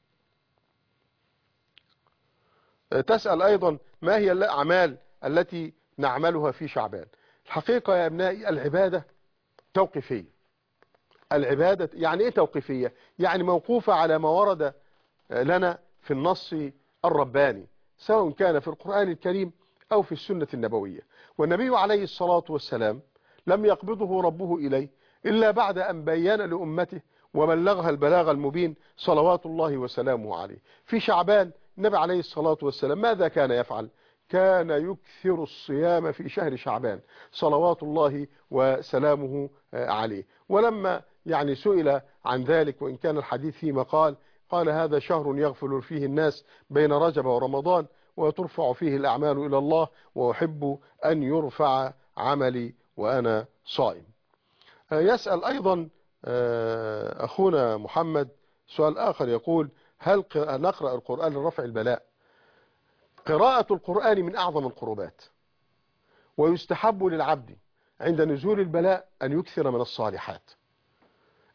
تسأل أيضا ما هي الأعمال التي نعملها في شعبان؟ الحقيقة يا أبنائي العبادة توقيفية. العبادة يعني إيه توقيفية؟ يعني موقوفة على ما ورد لنا في النص الرباني سواء كان في القرآن الكريم أو في السنة النبوية. والنبي عليه الصلاة والسلام لم يقبضه ربه إليه إلا بعد أن بين لأمته وبلغها البلاغ المبين صلوات الله وسلامه عليه. في شعبان النبي عليه الصلاة والسلام ماذا كان يفعل؟ كان يكثر الصيام في شهر شعبان صلوات الله وسلامه عليه. ولما يعني سئل عن ذلك وإن كان الحديث فيه مقال، قال هذا شهر يغفل فيه الناس بين رجب ورمضان وترفع فيه الأعمال إلى الله وأحب أن يرفع عملي وأنا صائم. يسأل أيضا أخونا محمد سؤال آخر يقول هل نقرأ القرآن لرفع البلاء؟ قراءة القرآن من أعظم القربات، ويستحب للعبد عند نزول البلاء أن يكثر من الصالحات.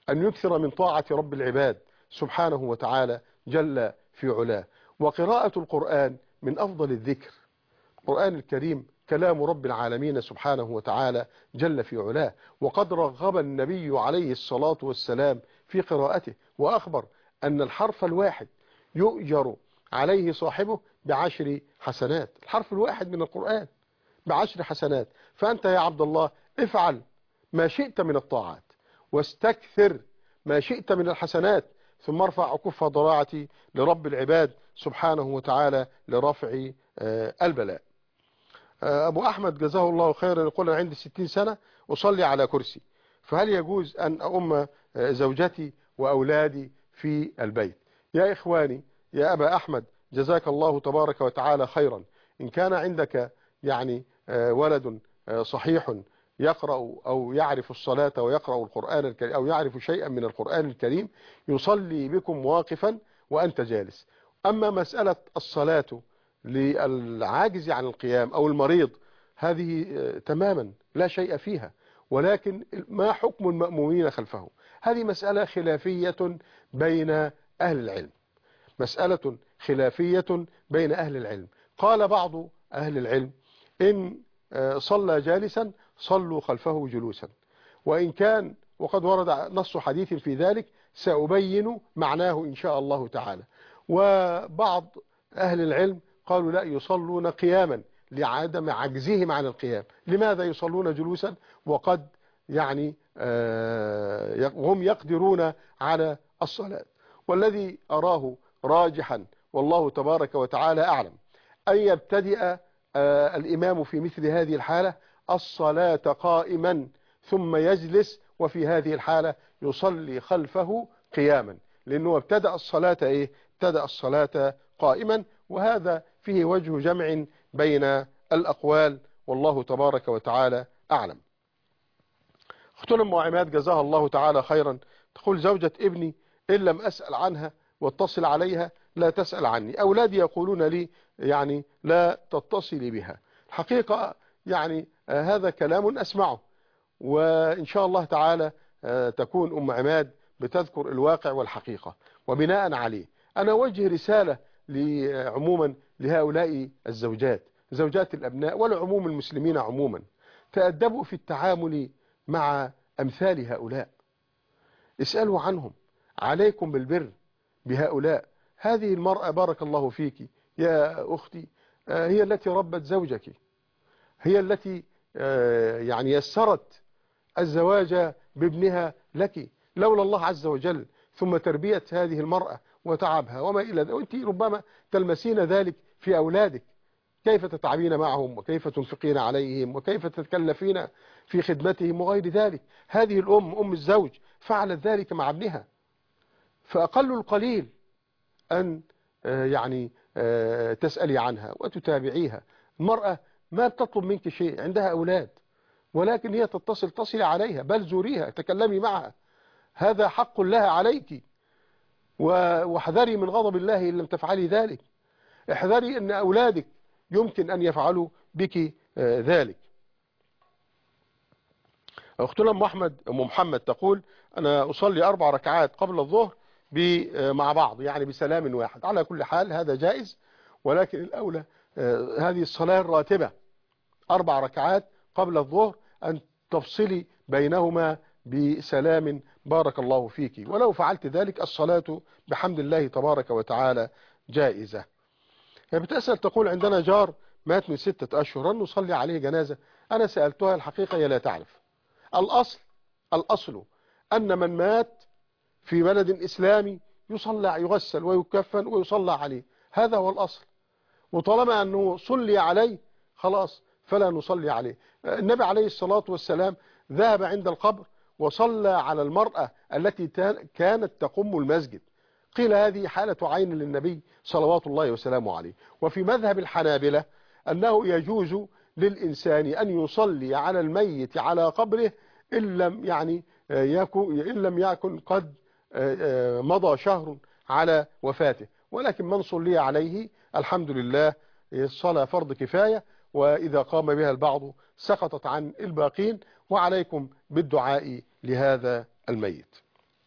أن يكثر من طاعة رب العباد سبحانه وتعالى جل في علاه. وقراءة القرآن من أفضل الذكر. القرآن الكريم كلام رب العالمين سبحانه وتعالى جل في علاه، وقد رغب النبي عليه الصلاة والسلام في قراءته، وأخبر أن الحرف الواحد يؤجر عليه صاحبه ب10 حسنات. الحرف الواحد من القرآن ب10 حسنات. فأنت يا عبد الله افعل ما شئت من الطاعات، واستكثر ما شئت من الحسنات، ثم ارفع كف ضراعتي لرب العباد سبحانه وتعالى لرفع البلاء. أبو أحمد جزاه الله خيرا يقول أنا عندي 60 سنة أصلي على كرسي، فهل يجوز أن أؤم زوجتي وأولادي في البيت؟ يا إخواني، يا أبا أحمد جزاك الله تبارك وتعالى خيرا، إن كان عندك يعني ولد صحيح يقرأ أو يعرف الصلاة ويقرأ القرآن الكريم أو يعرف شيئا من القرآن الكريم يصلي بكم واقفا وأنت جالس. أما مسألة الصلاة للعاجز عن القيام أو المريض هذه تماما لا شيء فيها، ولكن ما حكم المأمومين خلفه؟ هذه مسألة خلافية بين أهل العلم، مسألة خلافية بين أهل العلم. قال بعض أهل العلم إن صلى جالسا صلوا خلفه جلوسا، وإن كان وقد ورد نص حديث في ذلك سأبين معناه إن شاء الله تعالى. وبعض أهل العلم قالوا لا، يصلون قياما لعدم عجزهم عن القيام. لماذا يصلون جلوسا وقد يعني هم يقدرون على الصلاة؟ والذي أراه راجحا والله تبارك وتعالى أعلم أن يبتدئ الإمام في مثل هذه الحالة الصلاة قائما ثم يجلس، وفي هذه الحالة يصلي خلفه قياما، لأنه ابتدأ الصلاة ابتدأ الصلاة قائما. وهذا فيه وجه جمع بين الأقوال والله تبارك وتعالى أعلم. أختنا أم عماد جزاها الله تعالى خيرا تقول زوجة ابني إن لم أسأل عنها واتصل عليها لا تسأل عني. أولادي يقولون لي يعني لا تتصلي بها. الحقيقة يعني هذا كلام أسمعه، وإن شاء الله تعالى تكون أم عماد بتذكر الواقع والحقيقة، وبناء عليه أنا أوجه رسالة عموما لهؤلاء الزوجات، زوجات الأبناء والعموم المسلمين عموما، تأدبوا في التعامل مع أمثال هؤلاء، اسألوا عنهم، عليكم بالبر بهؤلاء. هذه المرأة بارك الله فيك يا أختي هي التي ربت زوجك، هي التي يعني يسرت الزواج بابنها لك، لولا الله عز وجل ثم تربية هذه المرأة وتعبها وما إلى ذلك. وأنت ربما تلمسين ذلك في أولادك، كيف تتعبين معهم وكيف تنفقين عليهم وكيف تتكلفين في خدمتهم وغير ذلك. هذه الأم أم الزوج فعلت ذلك مع ابنها، فأقل القليل أن يعني تسألي عنها وتتابعيها. المرأة ما تطلب منك شيء، عندها أولاد، ولكن هي تصلي عليها، بل زوريها، تكلمي معها، هذا حق لها عليك. واحذري من غضب الله إن لم تفعلي ذلك، احذري أن أولادك يمكن أن يفعلوا بك ذلك. أختنا أم محمد تقول أنا أصلي 4 ركعات قبل الظهر مع بعض، يعني بسلام واحد. على كل حال هذا جائز، ولكن الأولى هذه الصلاة الراتبة 4 ركعات قبل الظهر أن تفصلي بينهما بسلام بارك الله فيك، ولو فعلت ذلك الصلاة بحمد الله تبارك وتعالى جائزة. بتسأل تقول عندنا جار مات من 6 أشهر نصلي عليه جنازة. أنا سألتها الحقيقة هي لا تعرف. الأصل أن من مات في بلد إسلامي يغسل ويكفن ويصلى عليه، هذا هو الأصل. وطالما أنه صلي عليه خلاص فلا نصلي عليه. النبي عليه الصلاة والسلام ذهب عند القبر وصلى على المرأة التي كانت تقم المسجد، قيل هذه حالة عين للنبي صلوات الله وسلامه عليه. وفي مذهب الحنابلة أنه يجوز للإنسان أن يصلي على الميت على قبره إن لم يكن قد مضى شهر على وفاته، ولكن من صلي عليه الحمد لله الصلاة فرض كفاية، وإذا قام بها البعض سقطت عن الباقين، وعليكم بالدعاء لهذا الميت.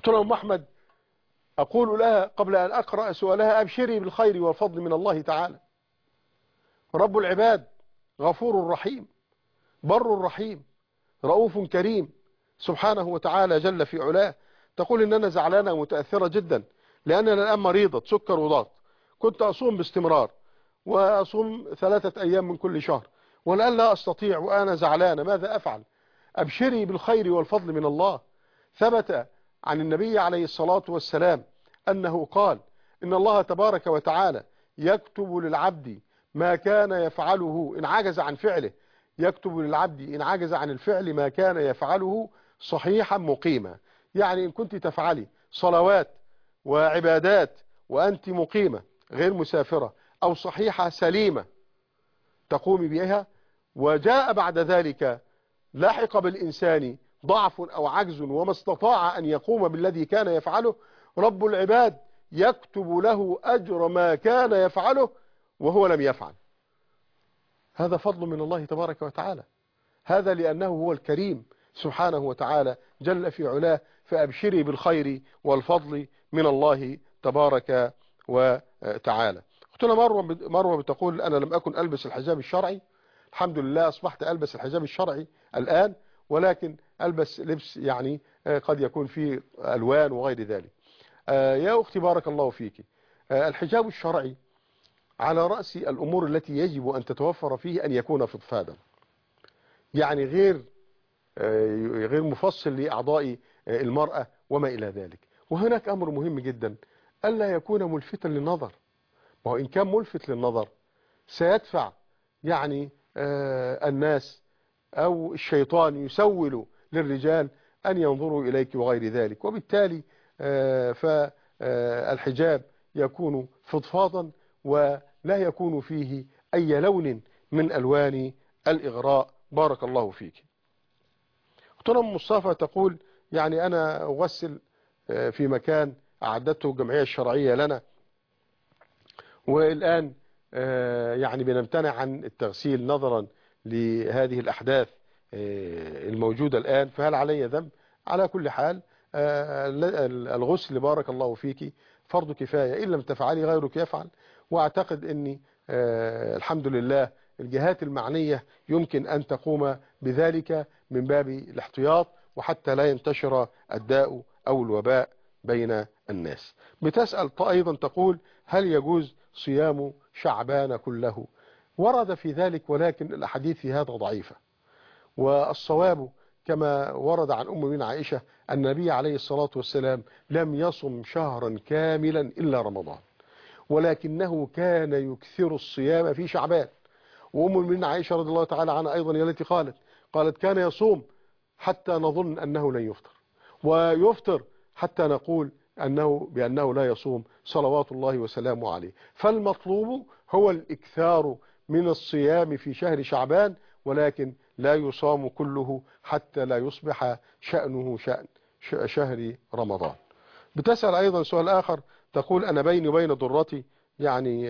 قلت لها أم أحمد أقول لها قبل أن أقرأ سؤالها أبشري بالخير والفضل من الله تعالى. رب العباد غفور رحيم بر رحيم رؤوف كريم سبحانه وتعالى جل في علاه. تقول إن أنا زعلانة ومتأثرة جدا لأن أنا الآن مريضة سكر وضغط، كنت أصوم باستمرار وأصوم 3 أيام من كل شهر، والآن لا أستطيع وأنا زعلانة، ماذا أفعل؟ أبشري بالخير والفضل من الله. ثبت عن النبي عليه الصلاة والسلام أنه قال إن الله تبارك وتعالى يكتب للعبد ما كان يفعله إن عجز عن فعله، يكتب للعبد إن عجز عن الفعل ما كان يفعله صحيحا مقيما. يعني إن كنت تفعلي صلوات وعبادات وأنت مقيمة غير مسافرة أو صحيحة سليمة تقومي بها، وجاء بعد ذلك لاحق بالإنسان ضعف أو عجز وما استطاع أن يقوم بالذي كان يفعله، رب العباد يكتب له أجر ما كان يفعله وهو لم يفعل. هذا فضل من الله تبارك وتعالى، هذا لأنه هو الكريم سبحانه وتعالى جل في علاه. فأبشري بالخير والفضل من الله تبارك وتعالى. قلت لها مروة بتقول أنا لم أكن ألبس الحجاب الشرعي، الحمد لله أصبحت ألبس الحجاب الشرعي الآن، ولكن ألبس لبس يعني قد يكون فيه ألوان وغير ذلك. يا أختي بارك الله فيك، الحجاب الشرعي على رأس الأمور التي يجب أن تتوفر فيه أن يكون فضفادا، يعني غير مفصل لأعضاء المرأة وما إلى ذلك. وهناك أمر مهم جدا ألا يكون ملفتا للنظر، وإن كان ملفت للنظر سيدفع يعني الناس أو الشيطان يسول للرجال أن ينظروا إليك وغير ذلك، وبالتالي فالحجاب يكون فضفاضا ولا يكون فيه أي لون من ألوان الإغراء. بارك الله فيك. أختنا مصطفى تقول يعني أنا أغسل في مكان أعدته الجمعية الشرعية لنا، والآن يعني بنمتنع عن التغسيل نظرا لهذه الأحداث الموجودة الآن، فهل علي ذنب؟ على كل حال الغسل بارك الله فيك فرض كفاية، إن لم تفعلي غيرك يفعل، وأعتقد أني الحمد لله الجهات المعنية يمكن أن تقوم بذلك من باب الاحتياط وحتى لا ينتشر الداء أو الوباء بين الناس. بتسأل أيضا تقول هل يجوز صيام شعبان كله؟ ورد في ذلك ولكن الأحاديث في هذا ضعيفة، والصواب كما ورد عن من عائشة أن النبي عليه الصلاة والسلام لم يصم شهرا كاملا إلا رمضان، ولكنه كان يكثر الصيام في شعبان. من عائشة رضي الله تعالى عنها أيضا التي قالت كان يصوم حتى نظن أنه لن يفطر، ويفطر حتى نقول بأنه لا يصوم صلوات الله وسلامه عليه. فالمطلوب هو الإكثار من الصيام في شهر شعبان، ولكن لا يصام كله حتى لا يصبح شأنه شأن شهر رمضان. بتسأل أيضا سؤال آخر تقول أنا بيني وبين ضرتي يعني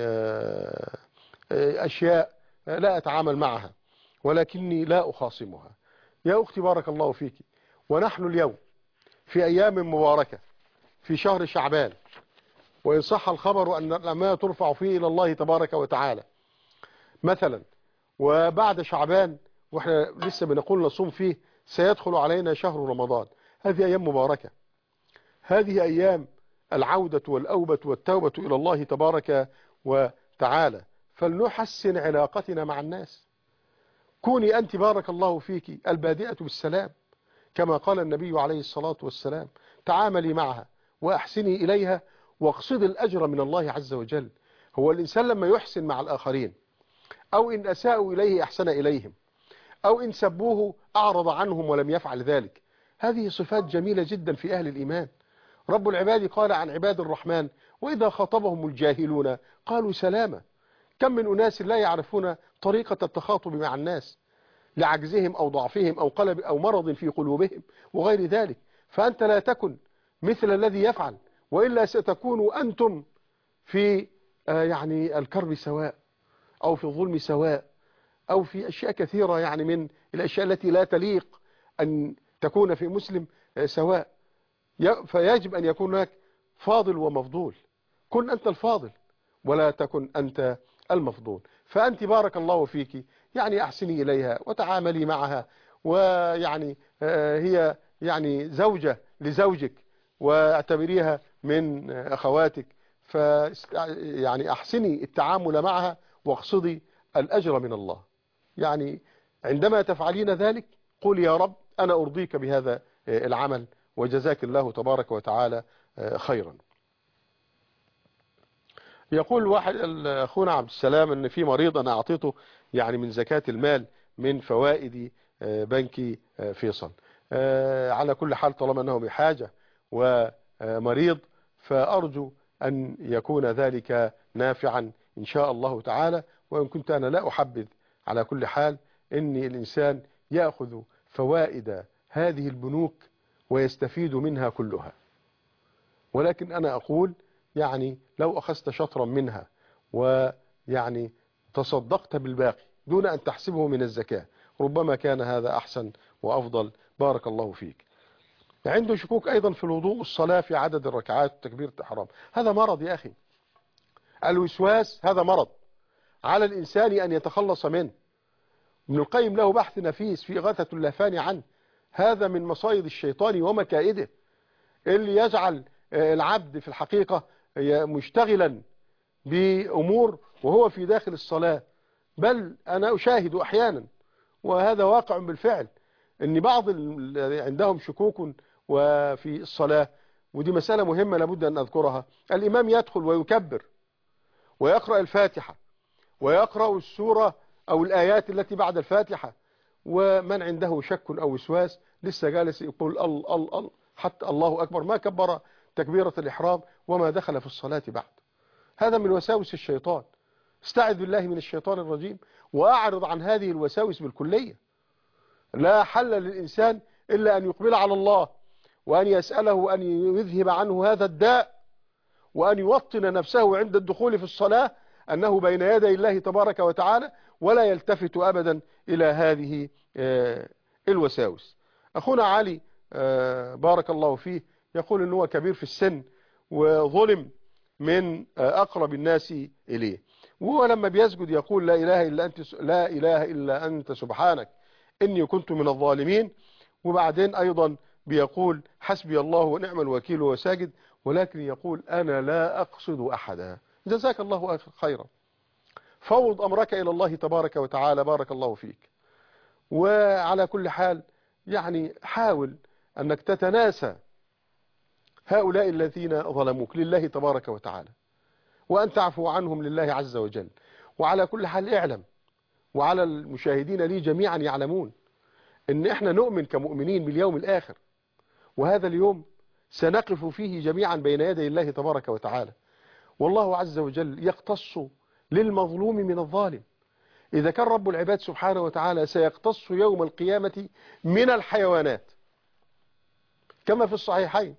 أشياء لا أتعامل معها ولكني لا أخاصمها. يا أختي بارك الله فيك، ونحن اليوم في أيام مباركة في شهر شعبان، وإن صح الخبر أن الأمانة ترفع فيه إلى الله تبارك وتعالى مثلا، وبعد شعبان وإحنا لسه بنقول نصوم فيه سيدخل علينا شهر رمضان. هذه أيام مباركة، هذه أيام العودة والأوبة والتوبة إلى الله تبارك وتعالى، فلنحسن علاقتنا مع الناس. كوني أنت بارك الله فيك البادئة بالسلام كما قال النبي عليه الصلاة والسلام، تعاملي معها وأحسني إليها واقصدي الأجر من الله عز وجل. هو الإنسان لما يحسن مع الآخرين أو إن أساءوا إليه أحسن إليهم أو إن سبوه أعرض عنهم ولم يفعل ذلك، هذه صفات جميلة جدا في أهل الإيمان. رب العباد قال عن عباد الرحمن وإذا خاطبهم الجاهلون قالوا سلاما. كم من أناس لا يعرفون طريقة التخاطب مع الناس لعجزهم أو ضعفهم أو قلب أو مرض في قلوبهم وغير ذلك. فأنت لا تكن مثل الذي يفعل، وإلا ستكونوا أنتم في يعني الكرب سواء أو في الظلم سواء أو في أشياء كثيرة يعني من الأشياء التي لا تليق أن تكون في مسلم سواء. فيجب أن يكون هناك فاضل ومفضول. كن أنت الفاضل ولا تكن أنت المفضول. فأنت بارك الله فيك يعني أحسني إليها وتعاملي معها، ويعني هي يعني زوجة لزوجك واعتبريها من أخواتك، يعني أحسني التعامل معها واقصدي الأجر من الله. يعني عندما تفعلين ذلك قول يا رب أنا أرضيك بهذا العمل وجزاك الله تبارك وتعالى خيرا. يقول واحد أخونا عبد السلام أن في مريض أنا أعطيته يعني من زكاة المال من فوائد بنك فيصل. على كل حال طالما أنه بحاجة ومريض فأرجو أن يكون ذلك نافعا إن شاء الله تعالى. وإن كنت أنا لا أحبذ على كل حال أن الإنسان يأخذ فوائد هذه البنوك ويستفيد منها كلها، ولكن أنا أقول يعني لو أخذت شطرا منها ويعني تصدقت بالباقي دون أن تحسبه من الزكاة ربما كان هذا أحسن وأفضل. بارك الله فيك. عنده شكوك أيضا في الوضوء والصلاة في عدد الركعات وتكبيرة الإحرام. هذا مرض يا أخي، الوسواس هذا مرض على الإنسان أن يتخلص منه. ابن القيم له بحث نفيس في إغاثة اللهفان عنه. هذا من مصايد الشيطان ومكائده اللي يجعل العبد في الحقيقة مشتغلا بأمور وهو في داخل الصلاة. بل أنا أشاهد أحيانا وهذا واقع بالفعل أن بعض عندهم شكوك وفي الصلاة، ودي مسألة مهمة لابد أن أذكرها. الإمام يدخل ويكبر ويقرأ الفاتحة ويقرأ السورة أو الآيات التي بعد الفاتحة، ومن عنده شك أو وسواس لسه جالس يقول ال حتى الله أكبر ما كبر تكبيرة الإحرام وما دخل في الصلاة بعد. هذا من وساوس الشيطان. استعذ بالله من الشيطان الرجيم وأعرض عن هذه الوساوس بالكلية. لا حل للإنسان إلا أن يقبل على الله وأن يسأله أن يذهب عنه هذا الداء، وأن يوطن نفسه عند الدخول في الصلاة أنه بين يدي الله تبارك وتعالى ولا يلتفت أبدا إلى هذه الوساوس. أخونا علي بارك الله فيه يقول أنه كبير في السن وظلم من أقرب الناس إليه، وهو لما بيسجد يقول لا إله إلا أنت سبحانك إني كنت من الظالمين. وبعدين أيضا بيقول حسبي الله ونعم الوكيل وهو ساجد، ولكن يقول أنا لا أقصد أحدا. جزاك الله خيرا. فوض أمرك إلى الله تبارك وتعالى. بارك الله فيك. وعلى كل حال يعني حاول أنك تتناسى هؤلاء الذين ظلموك لله تبارك وتعالى، وأن تعفو عنهم لله عز وجل. وعلى كل حال اعلم، وعلى المشاهدين لي جميعا يعلمون ان احنا نؤمن كمؤمنين باليوم الآخر، وهذا اليوم سنقف فيه جميعا بين يدي الله تبارك وتعالى، والله عز وجل يقتص للمظلوم من الظالم. إذا كان رب العباد سبحانه وتعالى سيقتص يوم القيامة من الحيوانات كما في الصحيحين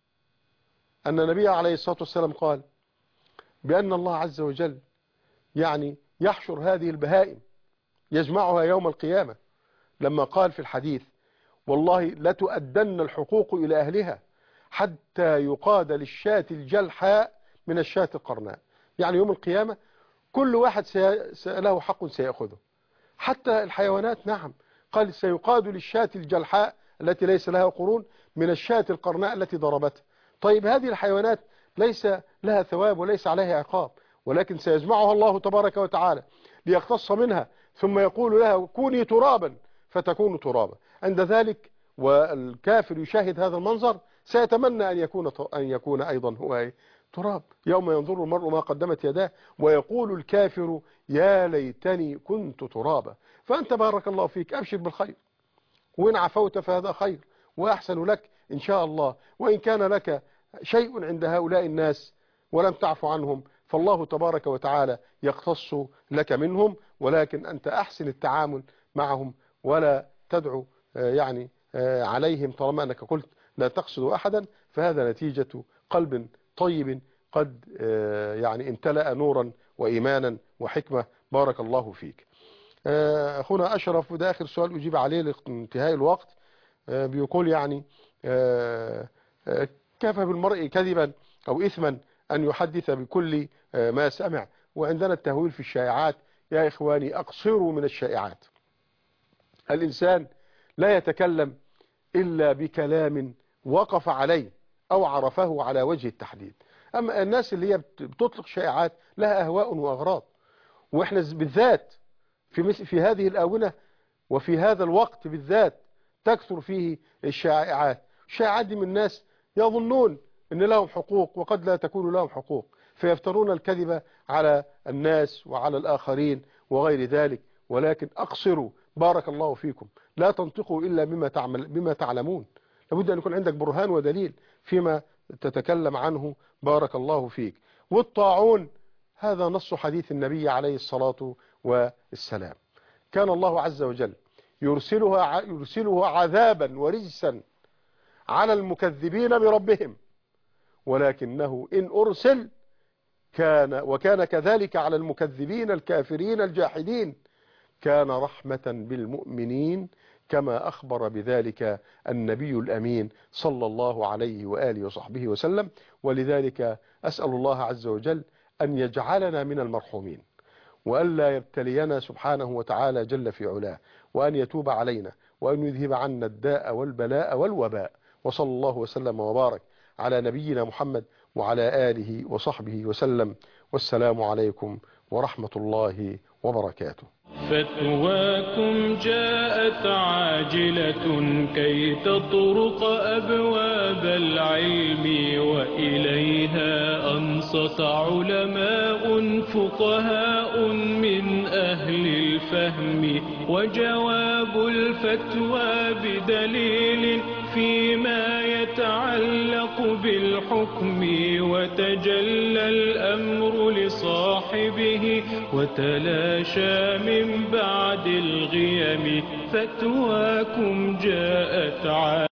أن النبي عليه الصلاة والسلام قال بأن الله عز وجل يعني يحشر هذه البهائم يجمعها يوم القيامة، لما قال في الحديث والله لتؤدن الحقوق إلى أهلها حتى يقاد للشاة الجلحاء من الشاة القرناء. يعني يوم القيامة كل واحد له حق سيأخذه، حتى الحيوانات. نعم قال سيقاد للشاة الجلحاء التي ليس لها قرون من الشاة القرناء التي ضربتها. طيب هذه الحيوانات ليس لها ثواب وليس عليها عقاب، ولكن سيجمعها الله تبارك وتعالى ليقتص منها ثم يقول لها كوني ترابا فتكون ترابا. عند ذلك والكافر يشاهد هذا المنظر سيتمنى أن يكون أيضا هو تراب. يوم ينظر المرء ما قدمت يداه ويقول الكافر يا ليتني كنت ترابا. فأنت بارك الله فيك أبشر بالخير، وإن عفوت فهذا خير وأحسن لك إن شاء الله. وإن كان لك شيء عند هؤلاء الناس ولم تعفو عنهم فالله تبارك وتعالى يقتص لك منهم، ولكن أنت أحسن التعامل معهم ولا تدعو يعني عليهم طالما أنك قلت لا تقصد أحدا، فهذا نتيجة قلب طيب قد يعني امتلأ نورا وإيمانا وحكمة. بارك الله فيك. أخونا أشرف، وده آخر سؤال أجيب عليه لانتهاء الوقت، بيقول يعني كفى بالمرء كذبا أو إثما أن يحدث بكل ما سمع. وعندنا التهويل في الشائعات. يا إخواني أقصروا من الشائعات. الإنسان لا يتكلم إلا بكلام وقف عليه أو عرفه على وجه التحديد. أما الناس اللي هي بتطلق شائعات لها أهواء وأغراض، وإحنا بالذات في هذه الآونة وفي هذا الوقت بالذات تكثر فيه الشائعات. الشائعات دي من الناس يظنون أن لهم حقوق وقد لا تكون لهم حقوق، فيفترون الكذب على الناس وعلى الآخرين وغير ذلك. ولكن أقصروا بارك الله فيكم، لا تنطقوا إلا بما تعلمون. لابد أن يكون عندك برهان ودليل فيما تتكلم عنه بارك الله فيك. والطاعون هذا نص حديث النبي عليه الصلاة والسلام، كان الله عز وجل يرسله عذابا ورجسا على المكذبين بربهم، ولكنه إن أرسل وكان كذلك على المكذبين الكافرين الجاحدين كان رحمة بالمؤمنين، كما أخبر بذلك النبي الأمين صلى الله عليه وآله وصحبه وسلم. ولذلك أسأل الله عز وجل أن يجعلنا من المرحومين، وألا يبتلينا سبحانه وتعالى جل في علاه، وأن يتوب علينا، وأن يذهب عنا الداء والبلاء والوباء. وصلى الله وسلم وبارك على نبينا محمد وعلى آله وصحبه وسلم. والسلام عليكم ورحمة الله وبركاته. فتواكم جاءت عاجلة كي تطرق أبواب العلم، وإليها أنصت علماء فقهاء من أهل الفهم، وجواب الفتوى بدليل فيما يتعلق بالحكم، وتجلى الأمر لصاحبه وتلاشى من بعد الغيم. فتواكم جاءت